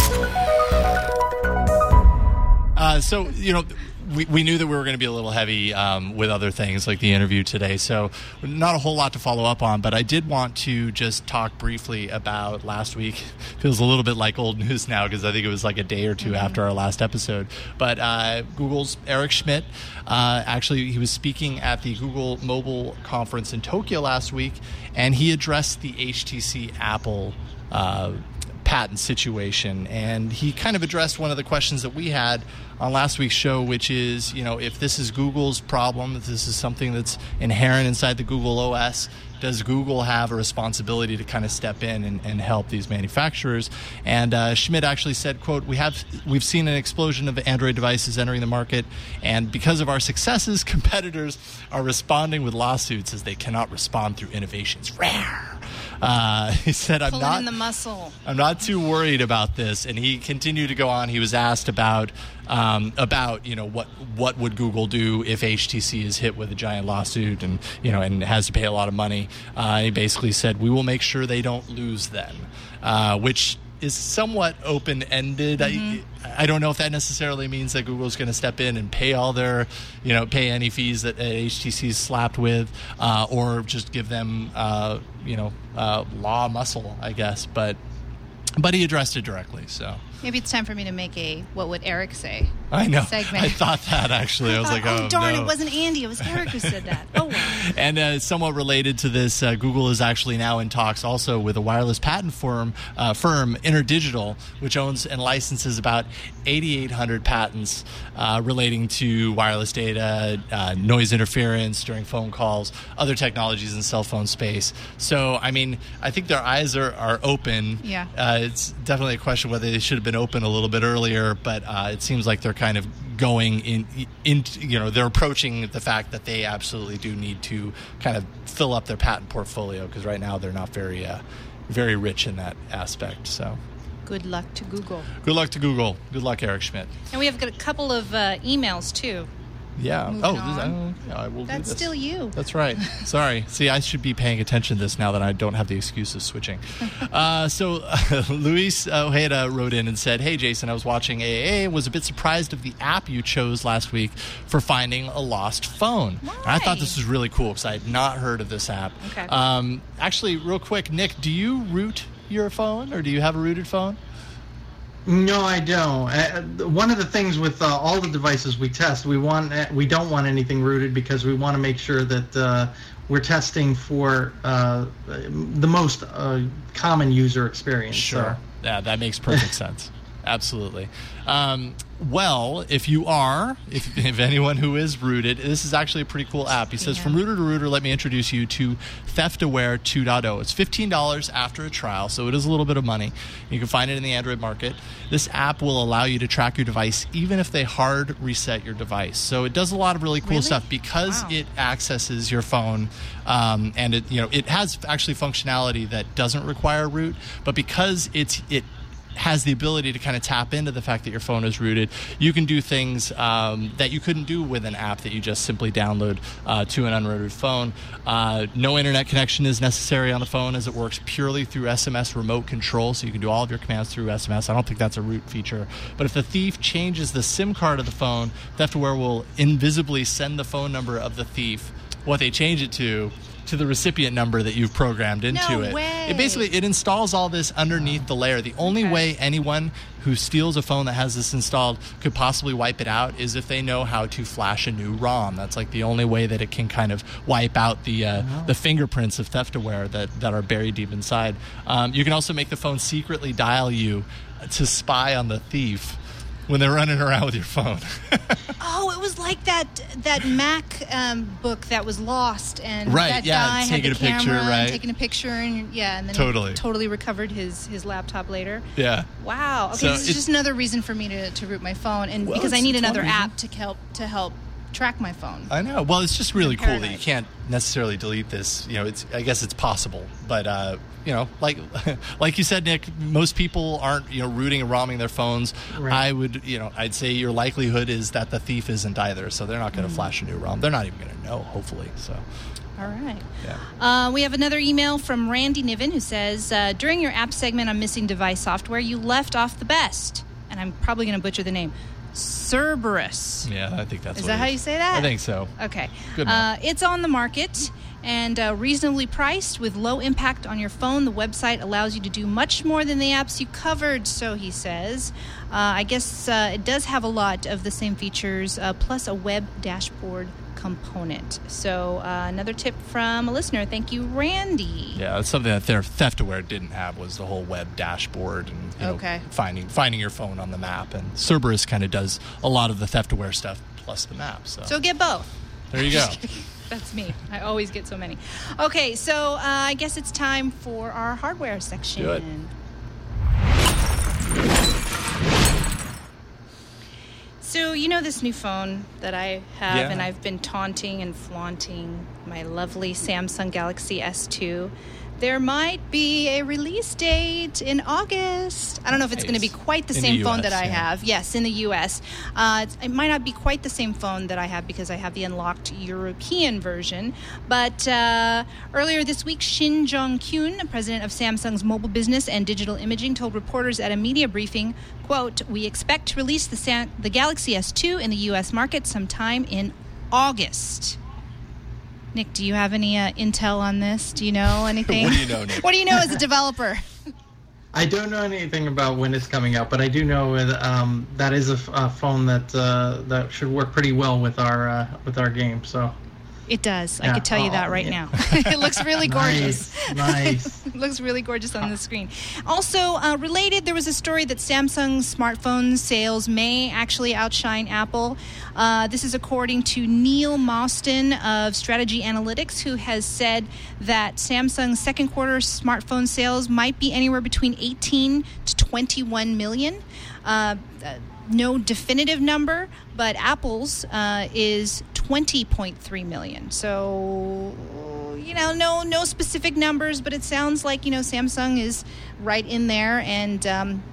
[SPEAKER 5] Uh, so, you know, we, we knew that we were going to be a little heavy um, with other things like the interview today, so not a whole lot to follow up on, but I did want to just talk briefly about last week. Feels a little bit like old news now because I think it was like a day or two mm-hmm. after our last episode. But uh, Google's Eric Schmidt, uh, actually, he was speaking at the Google Mobile Conference in Tokyo last week, and he addressed the H T C Apple uh patent situation, and he kind of addressed one of the questions that we had on last week's show, which is, you know, if this is Google's problem, if this is something that's inherent inside the Google O S, does Google have a responsibility to kind of step in and, and help these manufacturers? And uh, Schmidt actually said, quote, we have we've seen an explosion of Android devices entering the market, and because of our successes, competitors are responding with lawsuits as they cannot respond through innovations. Rare. Uh, he said, I'm
[SPEAKER 4] Pulling
[SPEAKER 5] not
[SPEAKER 4] in the muscle.
[SPEAKER 5] I'm not too worried about this. And he continued to go on. He was asked about um, about you know what what would Google do if H T C is hit with a giant lawsuit and you know and has to pay a lot of money. Uh, he basically said, we will make sure they don't lose then, uh, which is somewhat open-ended. Mm-hmm. I, I don't know if that necessarily means that Google's going to step in and pay all their, you know, pay any fees that H T C's slapped with, uh, or just give them, uh, you know, uh, law muscle, I guess. But, but he addressed it directly. So,
[SPEAKER 4] Maybe it's time for me to make a "What Would Eric Say?"
[SPEAKER 5] I know.
[SPEAKER 4] segment.
[SPEAKER 5] I thought that, actually. I was like, oh,
[SPEAKER 4] oh, darn,
[SPEAKER 5] no.
[SPEAKER 4] it wasn't Andy. It was Eric who said that. Oh, well.
[SPEAKER 5] And uh, somewhat related to this, uh, Google is actually now in talks also with a wireless patent firm, uh, firm InterDigital, which owns and licenses about eighty-eight hundred patents uh, relating to wireless data, uh, noise interference during phone calls, other technologies in the cell phone space. So, I mean, I think their eyes are, are open.
[SPEAKER 4] Yeah.
[SPEAKER 5] Uh, it's definitely a question whether they should have been open a little bit earlier, but uh, it seems like they're kind of going in, in, you know, they're approaching the fact that they absolutely do need to kind of fill up their patent portfolio, because right now they're not very, uh, very rich in that aspect. So,
[SPEAKER 4] Good luck to Google.
[SPEAKER 5] good luck to Google. Good luck, Eric Schmidt.
[SPEAKER 4] And we have got a couple of uh, emails, too.
[SPEAKER 5] Yeah.
[SPEAKER 4] Moving
[SPEAKER 5] oh,
[SPEAKER 4] on.
[SPEAKER 5] This, I, yeah, I will do
[SPEAKER 4] That's
[SPEAKER 5] this.
[SPEAKER 4] still you.
[SPEAKER 5] That's right. Sorry. See, I should be paying attention to this now that I don't have the excuse of switching. uh, so, uh, Luis Ojeda wrote in and said, "Hey, Jason, I was watching A A A and was a bit surprised of the app you chose last week for finding a lost phone."
[SPEAKER 4] Why?
[SPEAKER 5] And I thought this was really cool because I had not heard of this app.
[SPEAKER 4] Okay.
[SPEAKER 5] Um, actually, real quick, Nick, do you root your phone, or do you have a rooted phone?
[SPEAKER 6] No, I don't. Uh, one of the things with uh, all the devices we test, we want uh, we don't want anything rooted because we want to make sure that uh, we're testing for uh, the most uh, common user experience.
[SPEAKER 5] Sure.
[SPEAKER 6] So.
[SPEAKER 5] Yeah, that makes perfect sense. Absolutely. Um, well, if you are, if, if anyone who is rooted, this is actually a pretty cool app. He says,
[SPEAKER 4] Yeah.
[SPEAKER 5] from rooter to rooter, let me introduce you to TheftAware two point oh. It's fifteen dollars after a trial, so it is a little bit of money. You can find it in the Android market. This app will allow you to track your device even if they hard reset your device. So it does a lot of really cool
[SPEAKER 4] Really?
[SPEAKER 5] stuff because
[SPEAKER 4] Wow.
[SPEAKER 5] it accesses your phone, um, and it you know it has actually functionality that doesn't require root, but because it's it has the ability to kind of tap into the fact that your phone is rooted, you can do things um, that you couldn't do with an app that you just simply download uh, to an unrooted phone. Uh, no internet connection is necessary on the phone, as it works purely through S M S remote control, so you can do all of your commands through S M S. I don't think that's a root feature. But if the thief changes the SIM card of the phone, TheftAware will invisibly send the phone number of the thief, what they change it to, to the recipient number that you've programmed into
[SPEAKER 4] No
[SPEAKER 5] it.
[SPEAKER 4] way.
[SPEAKER 5] It basically it installs all this underneath the layer. The only
[SPEAKER 4] Okay.
[SPEAKER 5] way anyone who steals a phone that has this installed could possibly wipe it out is if they know how to flash a new ROM. That's like the only way that it can kind of wipe out the uh, the fingerprints of TheftAware that, that are buried deep inside. Um, you can also make the phone secretly dial you to spy on the thief when they're running around with your phone.
[SPEAKER 4] Oh, it was like that that Mac um, book that was lost, and
[SPEAKER 5] Right,
[SPEAKER 4] that
[SPEAKER 5] yeah,
[SPEAKER 4] guy had
[SPEAKER 5] taking
[SPEAKER 4] the
[SPEAKER 5] a picture,
[SPEAKER 4] camera and
[SPEAKER 5] right.
[SPEAKER 4] taking a picture, and yeah, and then
[SPEAKER 5] Totally.
[SPEAKER 4] he totally recovered his his laptop later.
[SPEAKER 5] Yeah.
[SPEAKER 4] Wow. Okay,
[SPEAKER 5] So
[SPEAKER 4] this is
[SPEAKER 5] it's-
[SPEAKER 4] just another reason for me to, to root my phone, and
[SPEAKER 5] Well,
[SPEAKER 4] because I
[SPEAKER 5] it's-
[SPEAKER 4] need
[SPEAKER 5] it's one
[SPEAKER 4] another
[SPEAKER 5] reason.
[SPEAKER 4] app to help to help track my phone.
[SPEAKER 5] I know. Well, it's just really
[SPEAKER 4] In
[SPEAKER 5] cool that you
[SPEAKER 4] paradise.
[SPEAKER 5] can't necessarily delete this. You know, it's. I guess it's possible, but uh, you know, like like you said, Nick, most people aren't you know rooting and ROMing their phones.
[SPEAKER 6] Right.
[SPEAKER 5] I would, you know, I'd say your likelihood is that the thief isn't either, so they're not going to flash a new ROM. They're not even going to know, hopefully. So,
[SPEAKER 4] All right.
[SPEAKER 5] yeah.
[SPEAKER 4] Uh, we have another email from Randy Niven who says, uh, during your app segment on missing device software, you left off the best, and I'm probably going to butcher the name, Cerberus.
[SPEAKER 5] Yeah, I think that's.
[SPEAKER 4] Is
[SPEAKER 5] what
[SPEAKER 4] that
[SPEAKER 5] it
[SPEAKER 4] how you say that?
[SPEAKER 5] I think so.
[SPEAKER 4] Okay.
[SPEAKER 5] Good
[SPEAKER 4] Uh,
[SPEAKER 5] enough.
[SPEAKER 4] it's on the market and uh, reasonably priced with low impact on your phone. The website allows you to do much more than the apps you covered, so he says. Uh, I guess uh, it does have a lot of the same features, uh, plus a web dashboard component. So uh, another tip from a listener. Thank you, Randy.
[SPEAKER 5] Yeah, that's something that their TheftAware didn't have, was the whole web dashboard and you know,
[SPEAKER 4] Okay.
[SPEAKER 5] finding finding your phone on the map. And Cerberus kind of does a lot of the TheftAware stuff plus the map. So,
[SPEAKER 4] So get both.
[SPEAKER 5] there you go.
[SPEAKER 4] That's me. I always get so many. Okay, so uh, I guess it's time for our hardware section.
[SPEAKER 5] Do it.
[SPEAKER 4] So you know this new phone that I have,
[SPEAKER 5] Yeah.
[SPEAKER 4] and I've been taunting and flaunting my lovely Samsung Galaxy S two. There might be a release date in August. I don't know if it's going to be
[SPEAKER 5] Nice.
[SPEAKER 4] quite the
[SPEAKER 5] In the
[SPEAKER 4] same
[SPEAKER 5] U
[SPEAKER 4] phone
[SPEAKER 5] S,
[SPEAKER 4] that I
[SPEAKER 5] yeah.
[SPEAKER 4] have. Yes, in the U S. Uh, it's- it might not be quite the same phone that I have because I have the unlocked European version. But uh, earlier this week, Shin Jong-kyun, president of Samsung's mobile business and digital imaging, told reporters at a media briefing, quote, "We expect to release the, Sam- the Galaxy S two in the U S market sometime in August." Nick, do you have any uh, intel on this? Do you know anything?
[SPEAKER 5] What do you know, Nick?
[SPEAKER 4] What do you know as a developer?
[SPEAKER 6] I don't know anything about when it's coming out, but I do know that um, that is a, f- a phone that uh, that should work pretty well with our uh, with our game. So
[SPEAKER 4] It does.
[SPEAKER 6] Yeah.
[SPEAKER 4] I could tell you that
[SPEAKER 6] Oh,
[SPEAKER 4] right
[SPEAKER 6] yeah.
[SPEAKER 4] now. It looks really gorgeous.
[SPEAKER 6] Nice. Nice.
[SPEAKER 4] It looks really gorgeous on the screen. Also, uh, related, there was a story that Samsung smartphone sales may actually outshine Apple. Uh, this is according to Neil Mostyn of Strategy Analytics, who has said that Samsung's second quarter smartphone sales might be anywhere between eighteen to twenty-one million. Uh, uh, no definitive number, but Apple's uh, is twenty point three million. So, you know, no no specific numbers, but it sounds like, you know, Samsung is right in there. And um,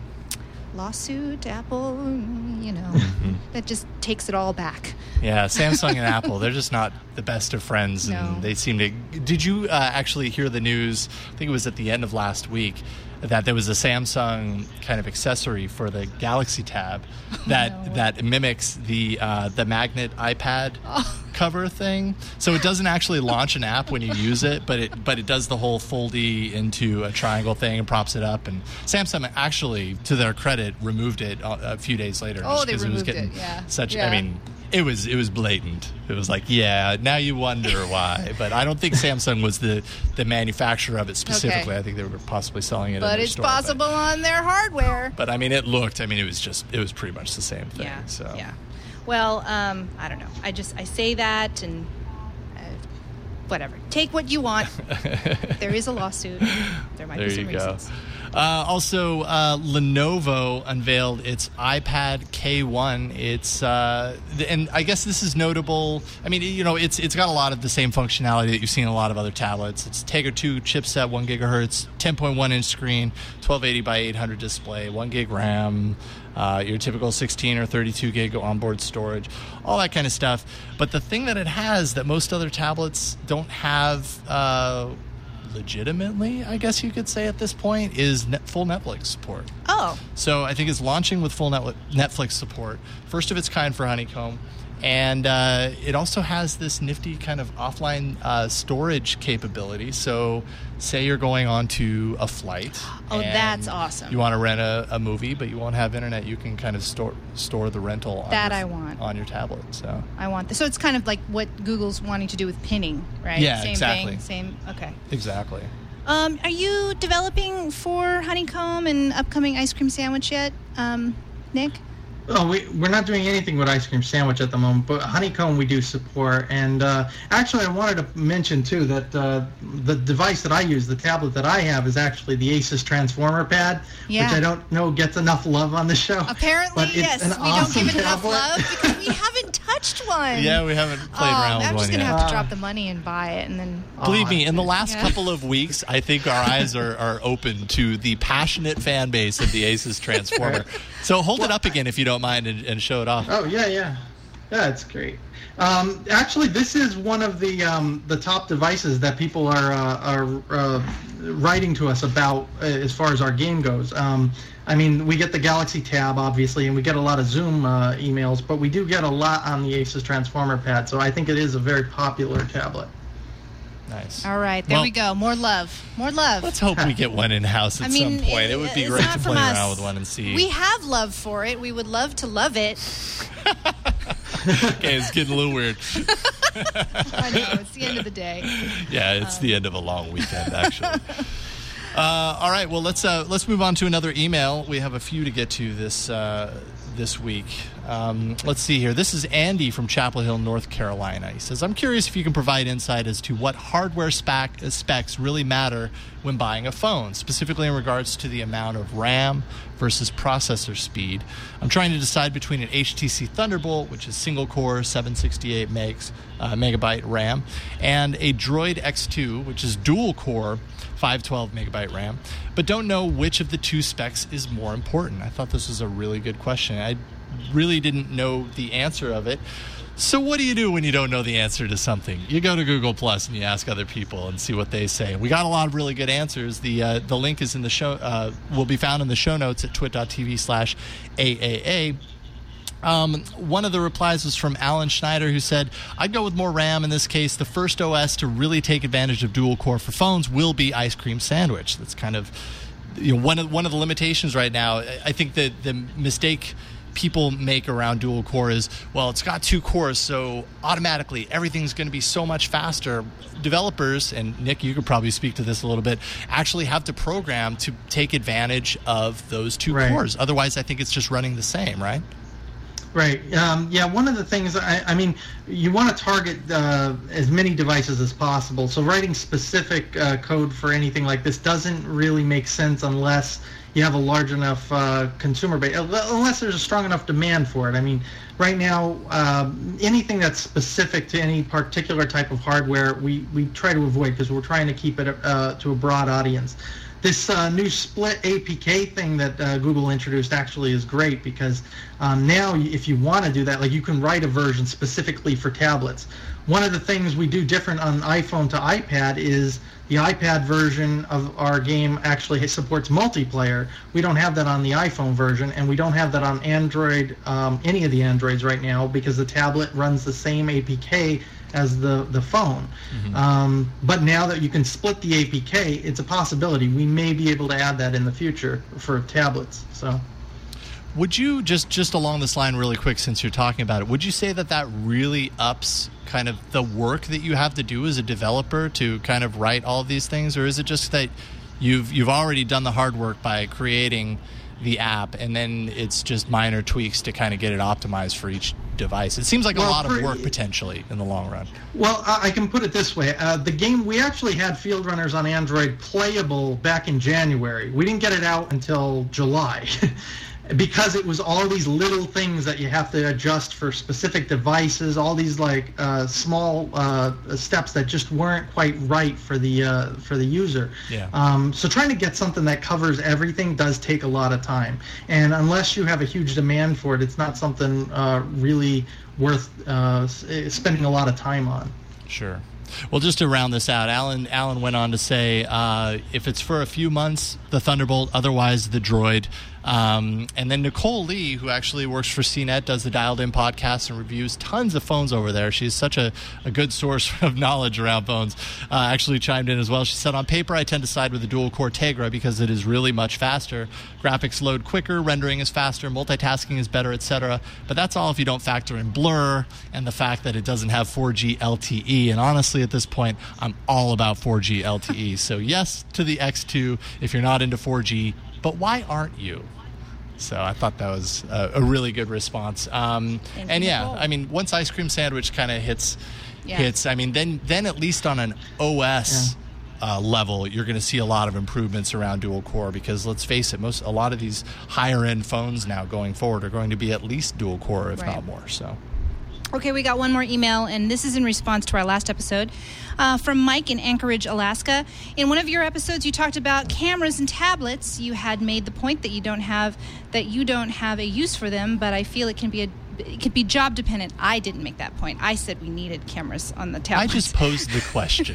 [SPEAKER 4] lawsuit, Apple, you know, that just takes it all back.
[SPEAKER 5] Yeah, Samsung and Apple, they're just not the best of friends. And
[SPEAKER 4] No.
[SPEAKER 5] they seem to... Did you uh, actually hear the news, I think it was at the end of last week, that there was a Samsung kind of accessory for the Galaxy Tab that
[SPEAKER 4] No.
[SPEAKER 5] that mimics the uh, the magnet iPad cover thing. So it doesn't actually launch an app when you use it, but it but it does the whole foldy into a triangle thing and props it up. And Samsung actually, to their credit, removed it a, a few days later.
[SPEAKER 4] Oh,
[SPEAKER 5] just
[SPEAKER 4] they
[SPEAKER 5] 'cause it was
[SPEAKER 4] removed it,
[SPEAKER 5] getting
[SPEAKER 4] yeah.
[SPEAKER 5] Such,
[SPEAKER 4] Yeah.
[SPEAKER 5] I mean. It was it was blatant. It was like, yeah, now you wonder why. But I don't think Samsung was the, the manufacturer of it specifically.
[SPEAKER 4] Okay.
[SPEAKER 5] I think they were possibly selling it in
[SPEAKER 4] But
[SPEAKER 5] their
[SPEAKER 4] it's
[SPEAKER 5] store,
[SPEAKER 4] possible on their hardware.
[SPEAKER 5] But, but I mean, it looked, I mean, it was just, it was pretty much the same thing.
[SPEAKER 4] Yeah.
[SPEAKER 5] So.
[SPEAKER 4] Yeah. Well, um, I don't know. I just I say that and uh, whatever. Take what you want. There is a lawsuit. There might
[SPEAKER 5] There
[SPEAKER 4] be some
[SPEAKER 5] you go.
[SPEAKER 4] reasons.
[SPEAKER 5] Uh, also, uh, Lenovo unveiled its iPad K one. It's uh, th- and I guess this is notable. I mean, you know, it's it's got a lot of the same functionality that you've seen in a lot of other tablets. It's Tegra two chipset, one gigahertz, ten point one inch screen, twelve eighty by eight hundred display, one gig RAM. Uh, your typical sixteen or thirty-two gig onboard storage, all that kind of stuff. But the thing that it has that most other tablets don't have, uh, legitimately, I guess you could say at this point, is net- full Netflix support.
[SPEAKER 4] Oh.
[SPEAKER 5] So I think it's launching with full Netflix Netflix support, first of its kind for Honeycomb. And uh, it also has this nifty kind of offline uh, storage capability. So say you're going on to a flight.
[SPEAKER 4] Oh,
[SPEAKER 5] and
[SPEAKER 4] that's awesome.
[SPEAKER 5] You want to rent a, a movie, but you won't have internet. You can kind of store store the rental on
[SPEAKER 4] That
[SPEAKER 5] your,
[SPEAKER 4] I want.
[SPEAKER 5] on your tablet. So
[SPEAKER 4] I want this. So it's kind of like what Google's wanting to do with pinning, right?
[SPEAKER 5] Yeah,
[SPEAKER 4] Same
[SPEAKER 5] exactly.
[SPEAKER 4] thing. Same. Okay.
[SPEAKER 5] exactly.
[SPEAKER 4] Um, are you developing for Honeycomb and upcoming ice cream sandwich yet, um, Nick?
[SPEAKER 6] Oh, we, we're not doing anything with Ice Cream Sandwich at the moment, but Honeycomb we do support. And uh, actually, I wanted to mention, too, that uh, the device that I use, the tablet that I have, is actually the Asus Transformer Pad,
[SPEAKER 4] Yeah.
[SPEAKER 6] which I don't know gets enough love on the show.
[SPEAKER 4] Apparently,
[SPEAKER 6] but it's
[SPEAKER 4] yes.
[SPEAKER 6] an
[SPEAKER 4] We
[SPEAKER 6] awesome
[SPEAKER 4] don't give it enough
[SPEAKER 6] tablet.
[SPEAKER 4] love because we haven't touched one.
[SPEAKER 5] Yeah, we haven't played
[SPEAKER 4] oh,
[SPEAKER 5] around with
[SPEAKER 4] I'm
[SPEAKER 5] one
[SPEAKER 4] just gonna
[SPEAKER 5] yet.
[SPEAKER 4] have to drop the money and buy it, and then.
[SPEAKER 5] Believe
[SPEAKER 6] Aw,
[SPEAKER 5] me, in the last
[SPEAKER 4] Yeah.
[SPEAKER 5] couple of weeks, I think our eyes are, are open to the passionate fan base of the Asus Transformer. So hold it up again if you don't mind and, and show it off.
[SPEAKER 6] Oh, yeah, yeah. Yeah, it's great. Um, actually, this is one of the um, the top devices that people are uh, are uh, writing to us about uh, as far as our game goes. Um, I mean, we get the Galaxy Tab, obviously, and we get a lot of Zoom uh, emails, but we do get a lot on the Asus Transformer Pad, so I think it is a very popular tablet.
[SPEAKER 5] Nice.
[SPEAKER 4] All right, there
[SPEAKER 5] Well,
[SPEAKER 4] we go. More love. More love.
[SPEAKER 5] Let's hope we get one in house at
[SPEAKER 4] I mean,
[SPEAKER 5] some point. It, would be
[SPEAKER 4] it's
[SPEAKER 5] great
[SPEAKER 4] not
[SPEAKER 5] to
[SPEAKER 4] from
[SPEAKER 5] play
[SPEAKER 4] us.
[SPEAKER 5] around with one and see.
[SPEAKER 4] We have love for it. We would love to love it.
[SPEAKER 5] Okay, it's getting a little weird.
[SPEAKER 4] I know, it's the end of the day.
[SPEAKER 5] Yeah, it's the end of a long weekend, actually. Uh, all right, well, let's uh, let's move on to another email. We have a few to get to this uh, this week. Um, let's see here. This is Andy from Chapel Hill, North Carolina. He says, I'm curious if you can provide insight as to what hardware spec- specs really matter when buying a phone, specifically in regards to the amount of RAM versus processor speed. I'm trying to decide between an H T C Thunderbolt, which is single-core, seven sixty-eight megs, uh, megabyte RAM, and a Droid X two, which is dual-core, five twelve megabyte RAM, but don't know which of the two specs is more important. I thought this was a really good question. I really didn't know the answer of it. So what do you do when you don't know the answer to something? You go to Google Plus and you ask other people and see what they say. We got a lot of really good answers. The uh, the link is in the show, uh, will be found in the show notes at twit.tv slash AAA. Um, one of the replies was from Alan Schneider, who said, I'd go with more RAM in this case. The first O S to really take advantage of dual core for phones will be Ice Cream Sandwich. That's kind of you know, one of one of the limitations right now, I think that the mistake people make around dual core is, well, it's got two cores, so automatically everything's going to be so much faster. Developers, and Nick, you could probably speak to this a little bit, actually have to program to take advantage of those two
[SPEAKER 6] right.
[SPEAKER 5] cores. Otherwise, I think it's just running the same, right?
[SPEAKER 6] Right. Um, yeah, one of the things, I, I mean, you want to target uh, as many devices as possible. So writing specific uh, code for anything like this doesn't really make sense unless you have a large enough uh, consumer base, unless there's a strong enough demand for it. I mean, right now, uh, anything that's specific to any particular type of hardware, we, we try to avoid because we're trying to keep it uh, to a broad audience. This uh, new split A P K thing that uh, Google introduced actually is great because um, now if you want to do that, like you can write a version specifically for tablets. One of the things we do different on iPhone to iPad is the iPad version of our game actually supports multiplayer. We don't have that on the iPhone version, and we don't have that on Android, um, any of the Androids right now, because the tablet runs the same A P K as the, the phone. Mm-hmm. Um, but now that you can split the A P K, it's a possibility. We may be able to add that in the future for tablets. So,
[SPEAKER 5] would you, just, just along this line really quick since you're talking about it, would you say that that really ups kind of the work that you have to do as a developer to kind of write all of these things? Or is it just that you've you've already done the hard work by creating the app and then it's just minor tweaks to kind of get it optimized for each device? It seems like well, a lot for, of work potentially in the long run.
[SPEAKER 6] Well, I can put it this way. Uh, the game, we actually had Field Runners on Android playable back in January. We didn't get it out until July. Because it was all these little things that you have to adjust for specific devices, all these like uh, small uh, steps that just weren't quite right for the uh, for the user.
[SPEAKER 5] Yeah.
[SPEAKER 6] Um, so trying to get something that covers everything does take a lot of time, and unless you have a huge demand for it, it's not something uh, really worth uh, spending a lot of time on.
[SPEAKER 5] Sure. Well, just to round this out, Alan Alan went on to say, uh, if it's for a few months, the Thunderbolt, otherwise the Droid. Um, and then Nicole Lee, who actually works for C net, does the Dialed In podcast and reviews tons of phones over there. She's such a, a good source of knowledge around phones. Uh, actually chimed in as well. She said, on paper, I tend to side with the dual-core Tegra because it is really much faster. Graphics load quicker, rendering is faster, multitasking is better, et cetera. But that's all if you don't factor in blur and the fact that it doesn't have four G L T E. And honestly, at this point, I'm all about four G L T E. So yes to the X two if you're not into four G. But why aren't you? So I thought that was a, a really good response. Um, and yeah, I mean, once Ice Cream Sandwich kind of hits, yeah. hits. I mean, then then at least on an O S yeah. uh, level, you're going to see a lot of improvements around dual core. Because let's face it, most a lot of these higher end phones now going forward are going to be at least dual core, if right. not more. So.
[SPEAKER 4] Okay, we got one more email, and this is in response to our last episode uh, from Mike in Anchorage, Alaska. In one of your episodes, you talked about cameras and tablets. You had made the point that you don't have that you don't have a use for them, but I feel it can be a it could be job dependent. I didn't make that point. I said we needed cameras on the tablets.
[SPEAKER 5] I just posed the question.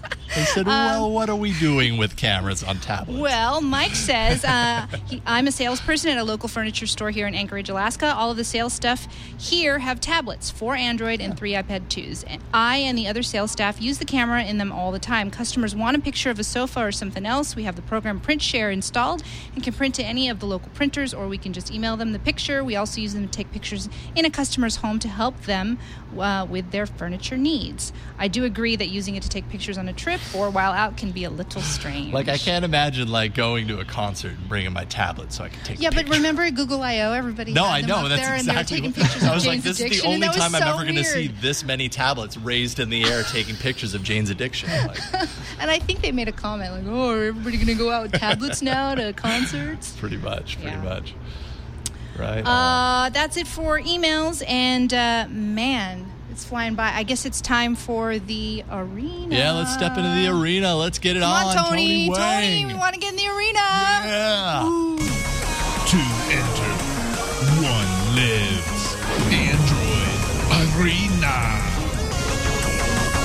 [SPEAKER 5] I said, well, um, what are we doing with cameras on tablets?
[SPEAKER 4] Well, Mike says, uh, he, I'm a salesperson at a local furniture store here in Anchorage, Alaska. All of the sales stuff here have tablets, four Android and three iPad twos. I and the other sales staff use the camera in them all the time. Customers want a picture of a sofa or something else. We have the program Print Share installed and can print to any of the local printers, or we can just email them the picture. We also use them to take pictures in a customer's home to help them uh, with their furniture needs. I do agree that using it to take pictures on a trip or while out can be a little strange.
[SPEAKER 5] Like, I can't imagine, like, going to a concert and bringing my tablet so I can take
[SPEAKER 4] yeah,
[SPEAKER 5] a picture.
[SPEAKER 4] but remember Google I O? Everybody
[SPEAKER 5] no,
[SPEAKER 4] had
[SPEAKER 5] I
[SPEAKER 4] them
[SPEAKER 5] know,
[SPEAKER 4] up
[SPEAKER 5] that's
[SPEAKER 4] there
[SPEAKER 5] exactly
[SPEAKER 4] and they were taking
[SPEAKER 5] what,
[SPEAKER 4] pictures
[SPEAKER 5] I was
[SPEAKER 4] of
[SPEAKER 5] like,
[SPEAKER 4] Jane's
[SPEAKER 5] this
[SPEAKER 4] Addiction,
[SPEAKER 5] is the only time
[SPEAKER 4] so
[SPEAKER 5] I'm ever going to see
[SPEAKER 4] weird.
[SPEAKER 5] this many tablets raised in the air taking pictures of Jane's Addiction. Like,
[SPEAKER 4] and I think they made a comment like, oh, are everybody going to go out with tablets now to concerts?
[SPEAKER 5] Pretty much, pretty
[SPEAKER 4] yeah.
[SPEAKER 5] much. Right.
[SPEAKER 4] Uh, that's it for emails, and uh, man, it's flying by. I guess it's time for the arena.
[SPEAKER 5] Yeah, let's step into the arena. Let's get it
[SPEAKER 4] Come
[SPEAKER 5] on.
[SPEAKER 4] on, Tony.
[SPEAKER 5] Tony,
[SPEAKER 4] Tony, we want to get in the arena.
[SPEAKER 5] Yeah.
[SPEAKER 4] Ooh.
[SPEAKER 1] To enter, one lives. Android Arena.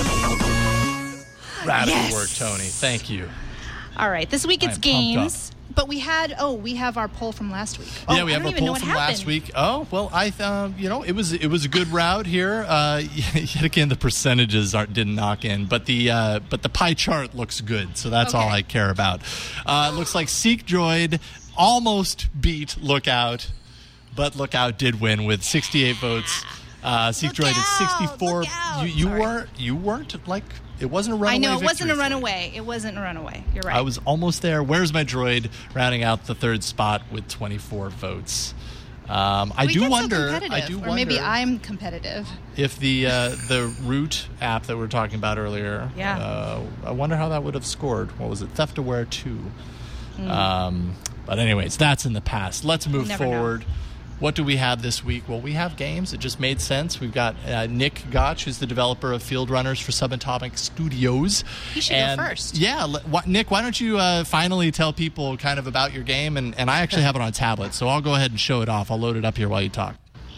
[SPEAKER 5] Radical
[SPEAKER 4] yes.
[SPEAKER 5] work, Tony. Thank you.
[SPEAKER 4] All right, this week it's
[SPEAKER 5] I'm
[SPEAKER 4] games. but we had oh we have our poll from last week. Oh,
[SPEAKER 5] yeah, we
[SPEAKER 4] I
[SPEAKER 5] have
[SPEAKER 4] don't
[SPEAKER 5] our
[SPEAKER 4] even know
[SPEAKER 5] poll
[SPEAKER 4] what
[SPEAKER 5] from
[SPEAKER 4] happened.
[SPEAKER 5] last week. Oh well, I uh, you know it was it was a good route here. Uh, yet again, the percentages aren't didn't knock in, but the uh, but the pie chart looks good, so that's
[SPEAKER 4] Okay.
[SPEAKER 5] all I care about. Uh, it looks like Seek Droid almost beat Lookout, but Lookout did win with sixty-eight votes. Uh, Seek Droid is sixty-four.
[SPEAKER 4] Look out.
[SPEAKER 5] You you
[SPEAKER 4] Sorry.
[SPEAKER 5] weren't you weren't like it wasn't a runaway.
[SPEAKER 4] I know it wasn't
[SPEAKER 5] victory
[SPEAKER 4] a
[SPEAKER 5] for you.
[SPEAKER 4] runaway. It wasn't a runaway. You're right.
[SPEAKER 5] I was almost there. Where's My Droid rounding out the third spot with twenty-four votes. Um, I
[SPEAKER 4] We
[SPEAKER 5] do
[SPEAKER 4] get so
[SPEAKER 5] wonder. I
[SPEAKER 4] competitive,
[SPEAKER 5] do
[SPEAKER 4] or
[SPEAKER 5] wonder
[SPEAKER 4] maybe I'm competitive.
[SPEAKER 5] if the uh, the Root app that we were talking about earlier.
[SPEAKER 4] Yeah.
[SPEAKER 5] Uh, I wonder how that would have scored. What was it? Theft Aware two.
[SPEAKER 4] Mm.
[SPEAKER 5] Um, but anyways, that's in the past. Let's move
[SPEAKER 4] never know.
[SPEAKER 5] forward. What do we have this week? Well, we have games. It just made sense. We've got uh, Nick Gotch, who's the developer of Field Runners for Subatomic Studios.
[SPEAKER 4] He should go
[SPEAKER 5] And,
[SPEAKER 4] first.
[SPEAKER 5] Yeah, l- wh- Nick, why don't you uh, finally tell people kind of about your game? And, and I actually have it on a tablet, so I'll go ahead and show it off. I'll load it up here while you talk.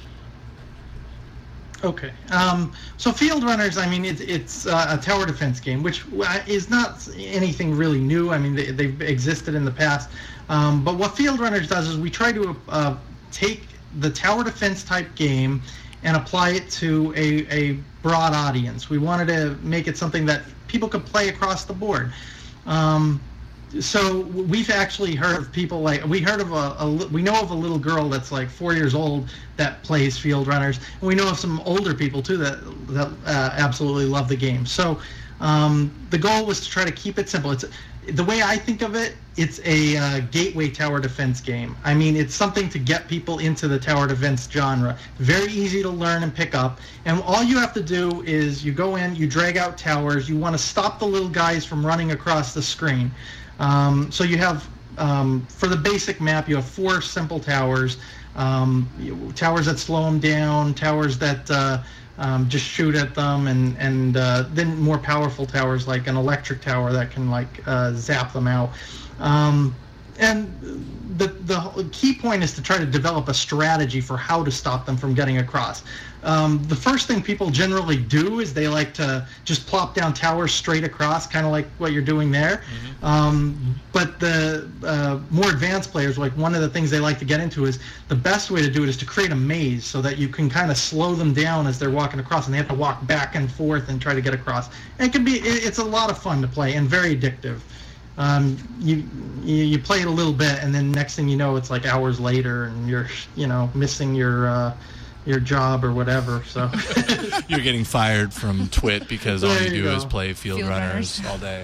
[SPEAKER 6] Okay. Um, so Field Runners, I mean, it's it's uh, a tower defense game, which is not anything really new. I mean, they, they've existed in the past. Um, but what Field Runners does is we try to uh, take the tower defense type game and apply it to a, a broad audience. We wanted to make it something that people could play across the board. Um, so we've actually heard of people like we heard of a, a we know of a little girl that's like four years old that plays Field Runners, and we know of some older people too that that uh, absolutely love the game. So um, the goal was to try to keep it simple. It's the way I think of it. It's a uh, gateway tower defense game. I mean, it's something to get people into the tower defense genre. Very easy to learn and pick up. And all you have to do is you go in, you drag out towers. You want to stop the little guys from running across the screen. Um, so you have, um, for the basic map, you have four simple towers. Um, you- towers that slow them down, towers that uh, um, just shoot at them, and, and uh, then more powerful towers like an electric tower that can like uh, zap them out. Um, and the the key point is to try to develop a strategy for how to stop them from getting across. Um, the first thing people generally do is they like to just plop down towers straight across, kind of like what you're doing there. Mm-hmm. Um, but the uh, more advanced players, like one of the things they like to get into is the best way to do it is to create a maze so that you can kind of slow them down as they're walking across, and they have to walk back and forth and try to get across. And it can be it, it's a lot of fun to play and very addictive. Um, you, you you play it a little bit, and then next thing you know, it's like hours later, and you're you know missing your uh, your job or whatever. So
[SPEAKER 5] You're getting fired from Twit because all
[SPEAKER 6] There
[SPEAKER 5] you
[SPEAKER 6] you
[SPEAKER 5] do
[SPEAKER 6] go.
[SPEAKER 5] is play Field,
[SPEAKER 4] Field
[SPEAKER 5] Runners,
[SPEAKER 4] Runners.
[SPEAKER 5] all day.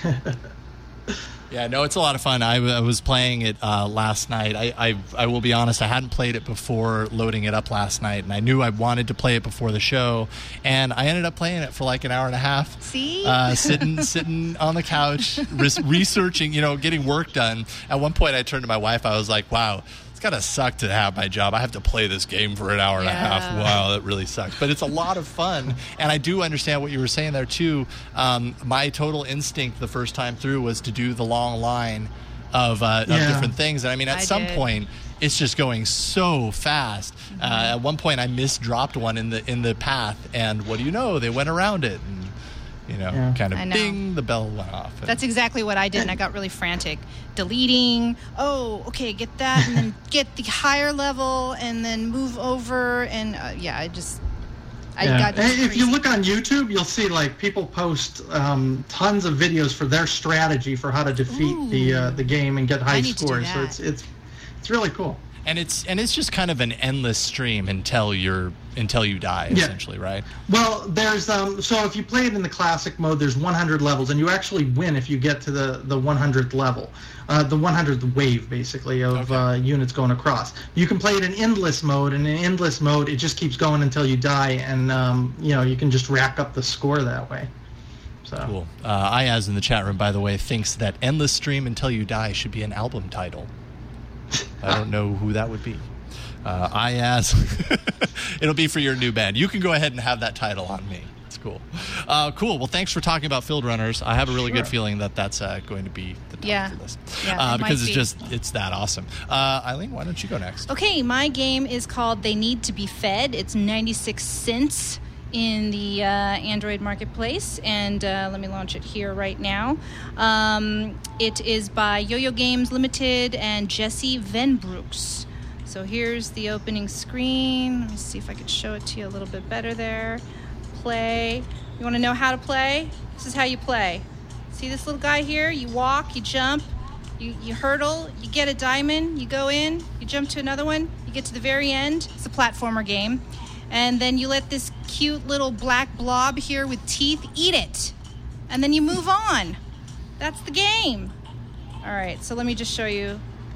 [SPEAKER 5] Yeah, no, it's a lot of fun. I, w- I was playing it uh, last night. I, I I will be honest, I hadn't played it before loading it up last night, and I knew I wanted to play it before the show, and I ended up playing it for like an hour and a half.
[SPEAKER 4] See?
[SPEAKER 5] Uh, sitting sitting on the couch, res- researching, you know, getting work done. At one point, I turned to my wife. I was like, wow. Gotta suck to have my job. I have to play this game for an hour and a half.
[SPEAKER 4] Yeah.
[SPEAKER 5] Wow, that really sucks. But it's a lot of fun, and I do understand what you were saying there too. Um, my total instinct the first time through was to do the long line of, uh,
[SPEAKER 6] Yeah.
[SPEAKER 5] of different things. And I mean, at
[SPEAKER 4] I
[SPEAKER 5] some
[SPEAKER 4] did.
[SPEAKER 5] point, it's just going so fast. Uh, at one point, I misdropped one in the in the path, and what do you know? They went around it, and you know,
[SPEAKER 6] Yeah.
[SPEAKER 5] kind
[SPEAKER 4] I
[SPEAKER 5] of
[SPEAKER 4] know.
[SPEAKER 5] bing, the bell went off. And-
[SPEAKER 4] That's exactly what I did, and I got really frantic. Deleting, oh, okay, get that, and then get the higher level, and then move over, and uh, yeah, I just, I
[SPEAKER 6] Yeah.
[SPEAKER 4] got
[SPEAKER 6] And
[SPEAKER 4] just
[SPEAKER 6] if you
[SPEAKER 4] crazy.
[SPEAKER 6] look on YouTube, you'll see like people post um, tons of videos for their strategy for how to defeat
[SPEAKER 4] Ooh.
[SPEAKER 6] the uh, the game and get high
[SPEAKER 4] I need to do
[SPEAKER 6] scores. So
[SPEAKER 4] that.
[SPEAKER 6] it's it's it's really cool.
[SPEAKER 5] And it's and it's just kind of an endless stream until you're until you die,
[SPEAKER 6] Yeah.
[SPEAKER 5] essentially, right?
[SPEAKER 6] Well, there's um, so if you play it in the classic mode, there's one hundred levels, and you actually win if you get to the the one hundredth level, uh, the one hundredth wave basically of
[SPEAKER 5] Okay.
[SPEAKER 6] uh, units going across. You can play it in endless mode, and in endless mode, it just keeps going until you die, and um, you know you can just rack up the score that way. So
[SPEAKER 5] Cool. Uh, Ayaz in the chat room, by the way, thinks that "Endless Stream Until You Die" should be an album title. I don't know who that would be. Uh, Ayaz, it'll be for your new band. You can go ahead and have that title on me. It's cool. Uh, cool. Well, thanks for talking about Field Runners. I have a really good
[SPEAKER 6] Sure.
[SPEAKER 5] feeling that that's uh, going to be the top
[SPEAKER 4] Yeah.
[SPEAKER 5] of the list.
[SPEAKER 4] Yeah,
[SPEAKER 5] uh,
[SPEAKER 4] it might
[SPEAKER 5] because it's
[SPEAKER 4] be.
[SPEAKER 5] just it's that awesome. Uh, Eileen, why don't you go next?
[SPEAKER 4] Okay, my game is called They Need to Be Fed. It's ninety-six cents. in the uh, Android marketplace, and uh, let me launch it here right now. Um, it is by Yo-Yo Games Limited and Jesse Venbrooks. So here's the opening screen. Let me see if I could show it to you a little bit better there. Play. You want to know how to play? This is how you play. See this little guy here? You walk, you jump, you, you hurdle, you get a diamond, you go in, you jump to another one, you get to the very end. It's a platformer game. And then you let this cute little black blob here with teeth eat it. And then you move on. That's the game. All right, so let me just show you.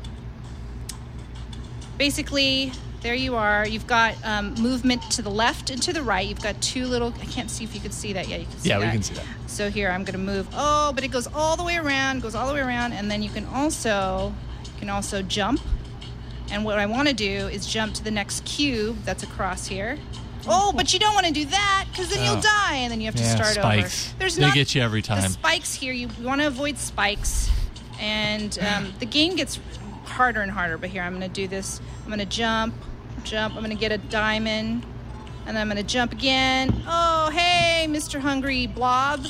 [SPEAKER 4] Basically, there you are. You've got um, movement to the left and to the right. You've got two little... I can't see if you can see that. Yeah, you can see
[SPEAKER 5] yeah,
[SPEAKER 4] that.
[SPEAKER 5] Yeah, we can see that.
[SPEAKER 4] So here, I'm going to move. Oh, but it goes all the way around, goes all the way around. And then you can also, you can also jump. And what I want to do is jump to the next cube that's across here. Oh, but you don't want to do that because then oh. you'll die, and then you have to
[SPEAKER 5] yeah,
[SPEAKER 4] start
[SPEAKER 5] spikes.
[SPEAKER 4] over. There's
[SPEAKER 5] they
[SPEAKER 4] not,
[SPEAKER 5] get you every time.
[SPEAKER 4] The spikes here, you want to avoid spikes. And um, the game gets harder and harder. But here, I'm going to do this. I'm going to jump, jump. I'm going to get a diamond. And then I'm going to jump again. Oh, hey, Mister Hungry Blob.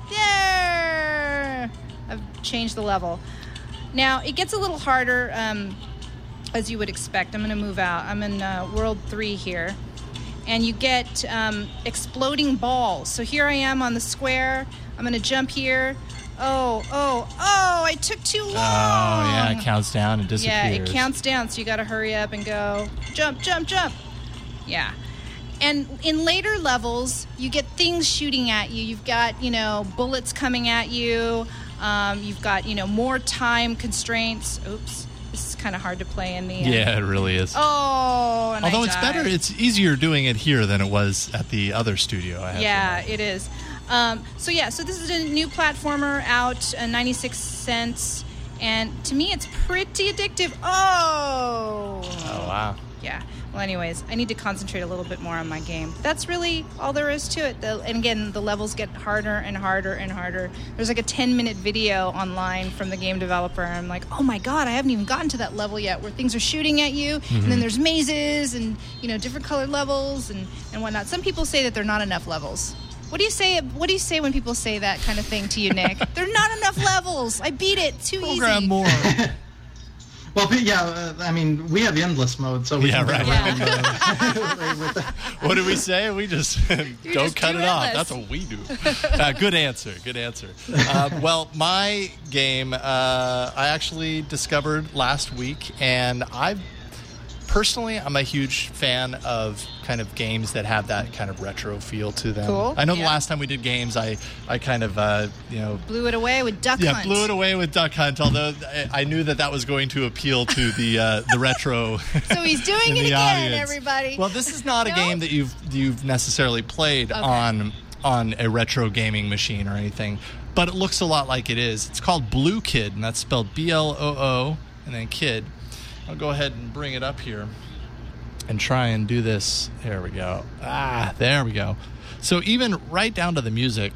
[SPEAKER 4] There! I've changed the level. Now, it gets a little harder, um, as you would expect. I'm going to move out. I'm in uh, World three here. And you get um, exploding balls. So here I am on the square. I'm going to jump here. Oh, oh, oh, I took too long. Oh,
[SPEAKER 5] yeah, it counts down and disappears.
[SPEAKER 4] Yeah, it counts down, so you got to hurry up and go. Jump, jump, jump. Yeah. And in later levels, you get things shooting at you. You've got, you know, bullets coming at you. Um, you've got, you know, more time constraints. Oops. This is kind of hard to play in the... Uh,
[SPEAKER 5] yeah, it really is.
[SPEAKER 4] Oh, and
[SPEAKER 5] Although
[SPEAKER 4] I
[SPEAKER 5] it's
[SPEAKER 4] died.
[SPEAKER 5] better, it's easier doing it here than it was at the other studio. I have
[SPEAKER 4] yeah,
[SPEAKER 5] to
[SPEAKER 4] it is. Um, so yeah, so this is a new platformer out, uh, ninety-six cents, and to me it's pretty addictive. Oh!
[SPEAKER 5] Oh, wow.
[SPEAKER 4] Yeah. Well, anyways, I need to concentrate a little bit more on my game. That's really all there is to it. The, and again, the levels get harder and harder and harder. There's like a ten-minute video online from the game developer. And I'm like, oh my god, I haven't even gotten to that level yet where things are shooting at you, mm-hmm. and then there's mazes and, you know, different colored levels and, and whatnot. Some people say that there are not enough levels. What do you say? What do you say when people say that kind of thing to you, Nick? There are not enough levels. I beat it too easy.
[SPEAKER 5] Program more.
[SPEAKER 6] Well, yeah, uh, I mean, we have endless mode, so we
[SPEAKER 5] yeah,
[SPEAKER 6] can
[SPEAKER 5] right.
[SPEAKER 6] get around, uh,
[SPEAKER 5] what do we say? We just don't
[SPEAKER 4] just
[SPEAKER 5] cut it off. That's what we do. Uh, good answer. Good answer. Uh, well, my game, uh, I actually discovered last week, and I've personally, I'm a huge fan of kind of games that have that kind of retro feel to them.
[SPEAKER 4] Cool.
[SPEAKER 5] I know
[SPEAKER 4] yeah.
[SPEAKER 5] the last time we did games, I, I kind of, uh, you know...
[SPEAKER 4] Blew it away with Duck
[SPEAKER 5] yeah,
[SPEAKER 4] Hunt.
[SPEAKER 5] blew it away with Duck Hunt, although I, I knew that that was going to appeal to the uh, the retro
[SPEAKER 4] So he's doing it again,
[SPEAKER 5] audience.
[SPEAKER 4] Everybody.
[SPEAKER 5] Well, this is not
[SPEAKER 4] no?
[SPEAKER 5] a game that you've you've necessarily played
[SPEAKER 4] okay.
[SPEAKER 5] on on a retro gaming machine or anything, but it looks a lot like it is. It's called Blue Kid, and that's spelled B L O O and then Kid. I'll go ahead and bring it up here and try and do this. There we go. Ah, there we go. So even right down to the music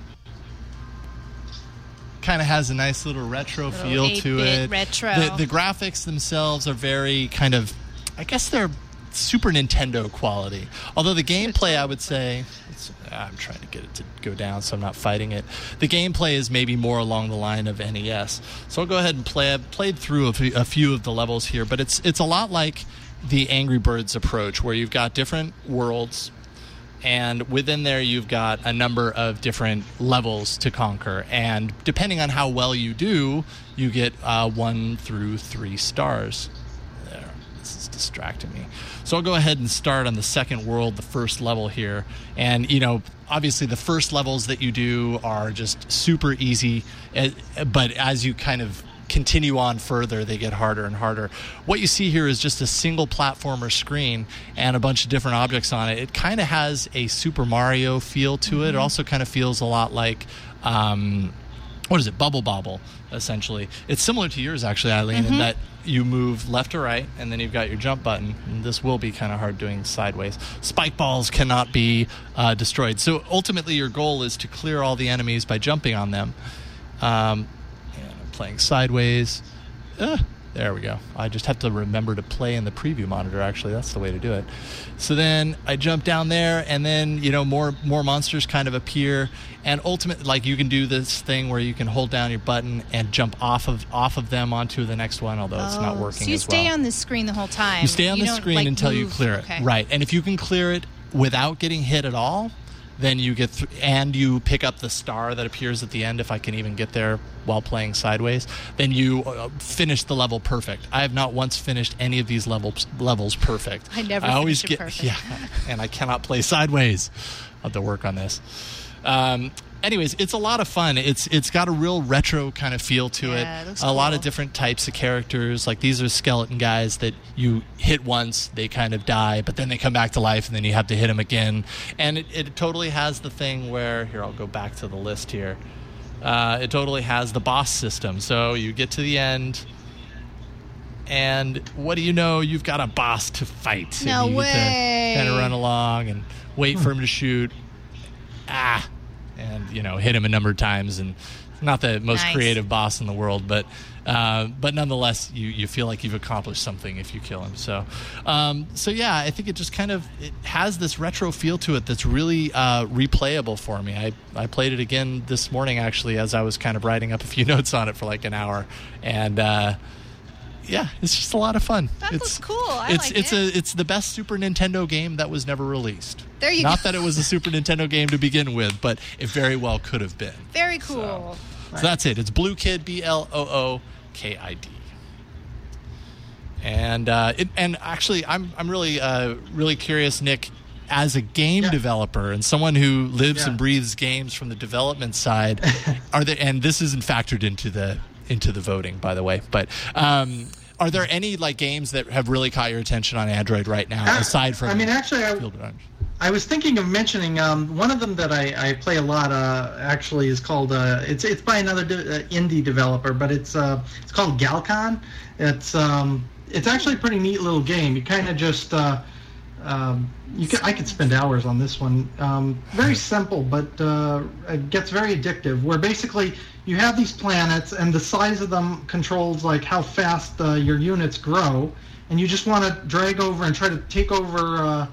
[SPEAKER 5] kind of has a nice little retro
[SPEAKER 4] little
[SPEAKER 5] feel to it.
[SPEAKER 4] Retro.
[SPEAKER 5] The, the graphics themselves are very kind of, I guess they're Super Nintendo quality. Although the gameplay, I would say, it's, I'm trying to get it to go down so I'm not fighting it. The gameplay is maybe more along the line of N E S. So I'll go ahead and play. I've played through a few, a few of the levels here, but it's it's a lot like the Angry Birds approach, where you've got different worlds, and within there you've got a number of different levels to conquer, and depending on how well you do, you get uh, one through three stars. There, this is distracting me. So I'll go ahead and start on the second world, the first level here, and you know, obviously the first levels that you do are just super easy, but as you kind of continue on further, they get harder and harder. What you see here is just a single platformer screen and a bunch of different objects on it. It kind of has a Super Mario feel to it. It also kind of feels a lot like, um, what is it, Bubble Bobble, essentially. It's similar to yours, actually, Eileen, mm-hmm. in that you move left or right, and then you've got your jump button. And this will be kind of hard doing sideways. Spike balls cannot be uh, destroyed. So ultimately, your goal is to clear all the enemies by jumping on them. Um, Playing sideways. Uh, There we go. I just have to remember to play in the preview monitor, actually. That's the way to do it. So then I jump down there, and then, you know, more more monsters kind of appear. And ultimately, like, you can do this thing where you can hold down your button and jump off of off of them onto the next one, although it's
[SPEAKER 4] Oh,
[SPEAKER 5] not working
[SPEAKER 4] So you
[SPEAKER 5] as well.
[SPEAKER 4] stay on this screen the whole time.
[SPEAKER 5] You stay on the
[SPEAKER 4] don't,
[SPEAKER 5] screen
[SPEAKER 4] like,
[SPEAKER 5] until you
[SPEAKER 4] move.
[SPEAKER 5] clear it.
[SPEAKER 4] Okay.
[SPEAKER 5] Right. And if you can clear it without getting hit at all, then you get th- and you pick up the star that appears at the end, if I can even get there while playing sideways, then you uh, finish the level perfect. I have not once finished any of these levels levels perfect.
[SPEAKER 4] I never
[SPEAKER 5] I always
[SPEAKER 4] finish it
[SPEAKER 5] get
[SPEAKER 4] perfect.
[SPEAKER 5] yeah, and I cannot play sideways. I'll have to work on this. Um, anyways, it's a lot of fun. It's it's got a real retro kind of feel to
[SPEAKER 4] Yeah, it
[SPEAKER 5] it.
[SPEAKER 4] looks
[SPEAKER 5] A lot
[SPEAKER 4] cool.
[SPEAKER 5] of different types of characters. Like, these are skeleton guys that you hit once, they kind of die, but then they come back to life, and then you have to hit them again. And it, it totally has the thing where, here, I'll go back to the list here. Uh, it totally has the boss system. So you get to the end, and what do you know? You've got a boss to fight.
[SPEAKER 4] No
[SPEAKER 5] and you
[SPEAKER 4] way.
[SPEAKER 5] Get to kind of run along and wait for him to shoot. Ah, and, you know, hit him a number of times. And not the most
[SPEAKER 4] Nice.
[SPEAKER 5] creative boss in the world, but uh, but nonetheless, you, you feel like you've accomplished something if you kill him. So, um, so yeah, I think it just kind of it has this retro feel to it that's really uh, replayable for me. I, I played it again this morning, actually, as I was kind of writing up a few notes on it for like an hour, and uh, yeah, it's just a lot of fun.
[SPEAKER 4] That
[SPEAKER 5] it's,
[SPEAKER 4] looks cool. I
[SPEAKER 5] it's
[SPEAKER 4] like
[SPEAKER 5] it's
[SPEAKER 4] it.
[SPEAKER 5] a it's the best Super Nintendo game that was never released.
[SPEAKER 4] There you
[SPEAKER 5] Not
[SPEAKER 4] go.
[SPEAKER 5] that it was a Super Nintendo game to begin with, but it very well could have been.
[SPEAKER 4] Very cool.
[SPEAKER 5] So that's it. It's Blue Kid, B L O O K I D. And uh, it, and actually, I'm I'm really uh, really curious, Nick, as a game
[SPEAKER 6] Yeah.
[SPEAKER 5] developer and someone who lives
[SPEAKER 6] Yeah.
[SPEAKER 5] and breathes games from the development side, are there? And this isn't factored into the into the voting, by the way. But um, are there any like games that have really caught your attention on Android right now,
[SPEAKER 6] Uh,
[SPEAKER 5] aside from?
[SPEAKER 6] I mean, actually, I,
[SPEAKER 5] Field Runners?
[SPEAKER 6] I was thinking of mentioning um, one of them that I, I play a lot. Uh, actually, is called uh, it's it's by another de- uh, indie developer, but it's uh, it's called Galcon. It's um, it's actually a pretty neat little game. You kind of just uh, um, you can, I could spend hours on this one. Um, very simple, but uh, it gets very addictive. Where basically you have these planets, and the size of them controls like how fast uh, your units grow, and you just want to drag over and try to take over. Uh,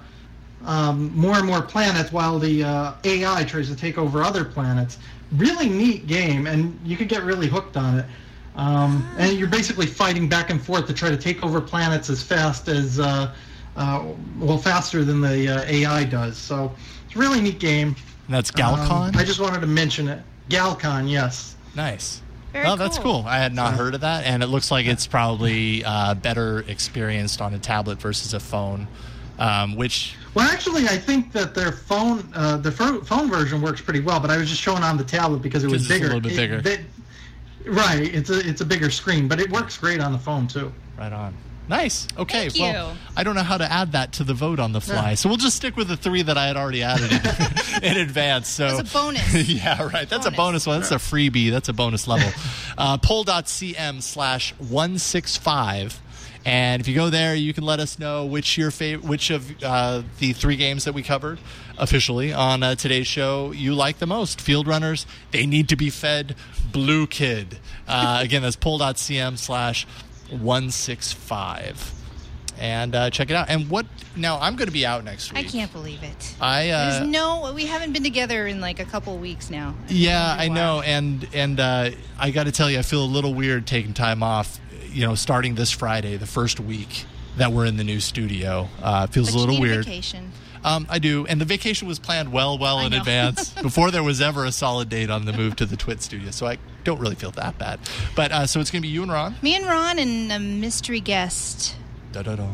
[SPEAKER 6] Um, more and more planets while the uh, A I tries to take over other planets. Really neat game, and you could get really hooked on it. Um, and you're basically fighting back and forth to try to take over planets as fast as, uh, uh, well, faster than the uh, A I does. So it's a really neat game.
[SPEAKER 5] And that's Galcon.
[SPEAKER 6] Um, I just wanted to mention it. Galcon, yes.
[SPEAKER 5] Nice.
[SPEAKER 4] Very
[SPEAKER 5] Well, that's
[SPEAKER 4] cool.
[SPEAKER 5] cool. I had not heard of that, and it looks like it's probably uh, better experienced on a tablet versus a phone, um, which.
[SPEAKER 6] Well, actually, I think that their phone, uh, the pho- phone version works pretty well. But I was just showing on the tablet because it was
[SPEAKER 5] Because it's a
[SPEAKER 6] bigger.
[SPEAKER 5] little bit
[SPEAKER 6] It-
[SPEAKER 5] bigger.
[SPEAKER 6] they- right, it's a it's a bigger screen, but it works great on the phone too.
[SPEAKER 5] Right on. Nice. Okay.
[SPEAKER 4] Thank
[SPEAKER 5] well,
[SPEAKER 4] you.
[SPEAKER 5] I don't know how to add that to the vote on the fly,
[SPEAKER 6] Yeah.
[SPEAKER 5] so we'll just stick with the three that I had already added in, in advance. So
[SPEAKER 4] That's a bonus.
[SPEAKER 5] yeah, right. That's a bonus
[SPEAKER 4] Bonus.
[SPEAKER 5] one. That's a freebie. That's a bonus level. uh, poll.cm slash one six five. And if you go there, you can let us know which your fav- which of uh, the three games that we covered officially on uh, today's show you like the most. Field Runners, They Need to Be Fed, Blue Kid. Uh, again, that's poll.cm slash one six five. And uh, check it out. And what now? I'm going to be out next
[SPEAKER 4] I
[SPEAKER 5] week.
[SPEAKER 4] can't believe it.
[SPEAKER 5] I uh,
[SPEAKER 4] There's no. We haven't been together in like a couple weeks now.
[SPEAKER 5] Yeah, I
[SPEAKER 4] Wow.
[SPEAKER 5] know, and and uh, I got to tell you, I feel a little weird taking time off. You know, starting this Friday, the first week that we're in the new studio, uh, feels
[SPEAKER 4] But
[SPEAKER 5] a little
[SPEAKER 4] you need
[SPEAKER 5] weird.
[SPEAKER 4] A vacation.
[SPEAKER 5] Um, I do, and the vacation was planned well, well
[SPEAKER 4] I
[SPEAKER 5] in
[SPEAKER 4] know.
[SPEAKER 5] advance before there was ever a solid date on the move to the Twit studio. So I don't really feel that bad. But uh, so it's going to be you and Ron.
[SPEAKER 4] Me and Ron and a mystery guest.
[SPEAKER 5] Da-da-da.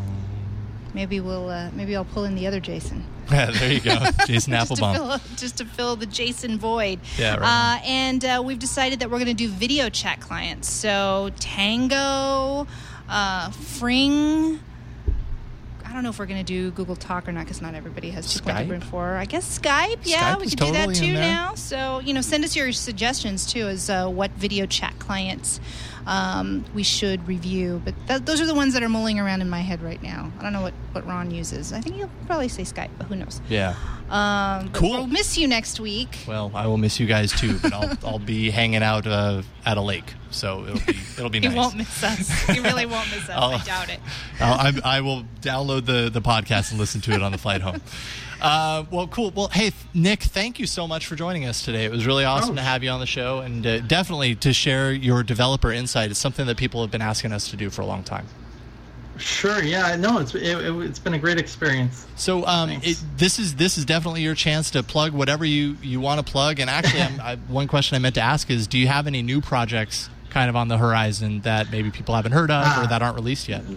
[SPEAKER 4] Maybe we'll. Uh, maybe I'll pull in the other Jason.
[SPEAKER 5] Yeah, there you go, Jason
[SPEAKER 4] just, to
[SPEAKER 5] Applebaum.
[SPEAKER 4] fill, just to fill the Jason void.
[SPEAKER 5] Yeah, right.
[SPEAKER 4] Uh, and uh, we've decided that we're going to do video chat clients. So Tango, uh, Fring. I don't know if we're going to do Google Talk or not because not everybody has two point
[SPEAKER 5] Skype?
[SPEAKER 4] oh four. I guess Skype. Yeah,
[SPEAKER 5] Skype
[SPEAKER 4] we
[SPEAKER 5] is
[SPEAKER 4] could do that
[SPEAKER 5] totally in
[SPEAKER 4] too
[SPEAKER 5] there.
[SPEAKER 4] now. So, you know, send us your suggestions too as uh, what video chat clients um, we should review. But th- those are the ones that are mulling around in my head right now. I don't know what, what Ron uses. I think he'll probably say Skype, but who knows?
[SPEAKER 5] Yeah.
[SPEAKER 4] Um,
[SPEAKER 5] Cool.
[SPEAKER 4] We'll miss you next week.
[SPEAKER 5] Well, I will miss you guys too, but I'll I'll be hanging out uh, at a lake, so it'll be it'll be
[SPEAKER 4] You
[SPEAKER 5] nice.
[SPEAKER 4] won't miss us. You really won't miss us.
[SPEAKER 5] I'll-
[SPEAKER 4] I doubt it.
[SPEAKER 5] I'll, I, I will download the, the podcast and listen to it on the flight home. Uh, well, cool. Well, hey, Nick, thank you so much for joining us today. It was really awesome
[SPEAKER 6] Oh.
[SPEAKER 5] to have you on the show, and uh, definitely to share your developer insight. It's something that people have been asking us to do for a long time.
[SPEAKER 6] Sure. Yeah. No, it's it, it, it's been a great experience.
[SPEAKER 5] So um,
[SPEAKER 6] Thanks.
[SPEAKER 5] it, this is this is definitely your chance to plug whatever you, you want to plug. And actually, I'm, I, one question I meant to ask is, do you have any new projects kind of on the horizon that maybe people haven't heard of
[SPEAKER 6] Ah.
[SPEAKER 5] or that aren't released yet?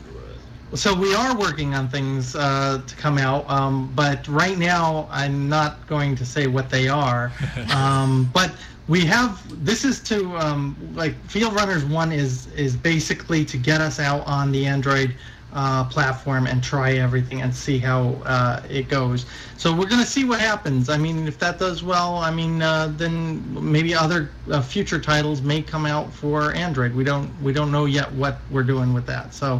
[SPEAKER 6] So we are working on things uh, to come out, um, but right now I'm not going to say what they are. um, but we have. This is to um, like Field Runners One is is basically to get us out on the Android uh, platform and try everything and see how uh, it goes. So we're going to see what happens. I mean, if that does well, I mean, uh, then maybe other uh, future titles may come out for Android. We don't we don't know yet what we're doing with that. So.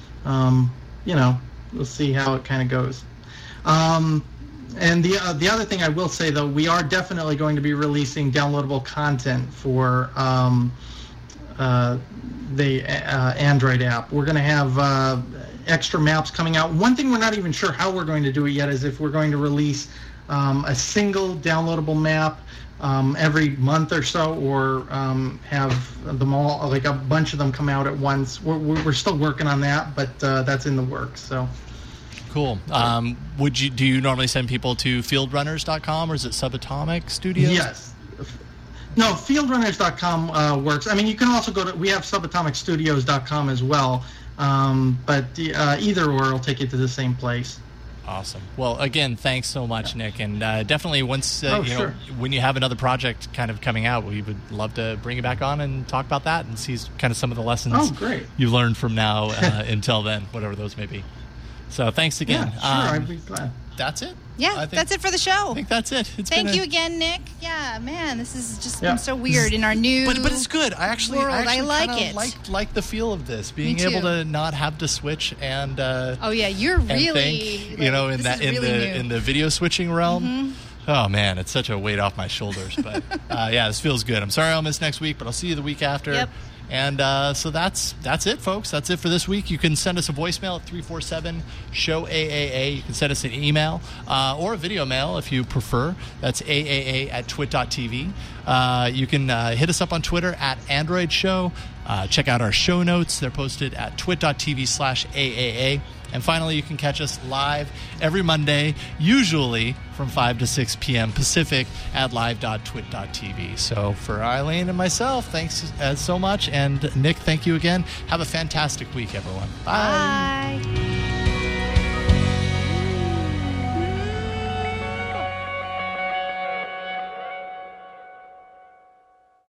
[SPEAKER 6] Um, you know, we'll see how it kind of goes. Um, and the uh, the other thing I will say, though, we are definitely going to be releasing downloadable content for um, uh, the uh, Android app. We're going to have uh, extra maps coming out. One thing we're not even sure how we're going to do it yet is if we're going to release um, a single downloadable map Um, every month or so, or um, have them all, like a bunch of them come out at once. We're, we're still working on that, but uh, that's in the works. So,
[SPEAKER 5] Cool. Um, would you do you normally send people to field runners dot com or is it Subatomic Studios?
[SPEAKER 6] yes. No, field runners dot com uh, works. I mean, you can also go to, we have subatomic studios dot com as well, um, but uh, either or will take you to the same place.
[SPEAKER 5] Awesome. Well, again, thanks so much, Nick, and uh, definitely once uh,
[SPEAKER 6] Oh,
[SPEAKER 5] you know
[SPEAKER 6] sure.
[SPEAKER 5] when you have another project kind of coming out, we would love to bring you back on and talk about that and see kind of some of the lessons
[SPEAKER 6] Oh, great.
[SPEAKER 5] you learned from now uh, until then, whatever those may be. So, thanks again.
[SPEAKER 6] Yeah, sure,
[SPEAKER 5] Um,
[SPEAKER 6] I'd be glad.
[SPEAKER 5] that's it.
[SPEAKER 4] Yeah,
[SPEAKER 5] I think,
[SPEAKER 4] that's it for the show.
[SPEAKER 5] I think that's it. It's
[SPEAKER 4] Thank
[SPEAKER 5] been a-
[SPEAKER 4] you again, Nick. Yeah, man, this has just
[SPEAKER 6] Yeah.
[SPEAKER 4] been so weird in our new.
[SPEAKER 5] But but it's good. I actually
[SPEAKER 4] world.
[SPEAKER 5] I,
[SPEAKER 4] I
[SPEAKER 5] actually
[SPEAKER 4] like
[SPEAKER 5] kinda
[SPEAKER 4] it.
[SPEAKER 5] Like like the feel of this, being
[SPEAKER 4] Me
[SPEAKER 5] able
[SPEAKER 4] too.
[SPEAKER 5] to not have to switch and. Uh,
[SPEAKER 4] Oh yeah, you're
[SPEAKER 5] and
[SPEAKER 4] really.
[SPEAKER 5] think,
[SPEAKER 4] like,
[SPEAKER 5] you know, in
[SPEAKER 4] this
[SPEAKER 5] that
[SPEAKER 4] is
[SPEAKER 5] in
[SPEAKER 4] really
[SPEAKER 5] the
[SPEAKER 4] new. Mm-hmm.
[SPEAKER 5] in the video switching realm. Oh man, it's such a weight off my shoulders. But uh, yeah, this feels good. I'm sorry I'll miss next week, but I'll see you the week after.
[SPEAKER 4] Yep.
[SPEAKER 5] And uh, so that's that's it, folks. That's it for this week. You can send us a voicemail at three four seven show A A A. You can send us an email uh, or a video mail if you prefer. That's A A A at twit dot T V. Uh, you can uh, hit us up on Twitter at Android Show. Uh, check out our show notes. They're posted at twit dot T V slash A A A. And finally, you can catch us live every Monday, usually from five to six p.m. Pacific at live dot twit dot T V. So for Eileen and myself, thanks uh, so much. And Nick, thank you again. Have a fantastic week, everyone. Bye.
[SPEAKER 4] Bye.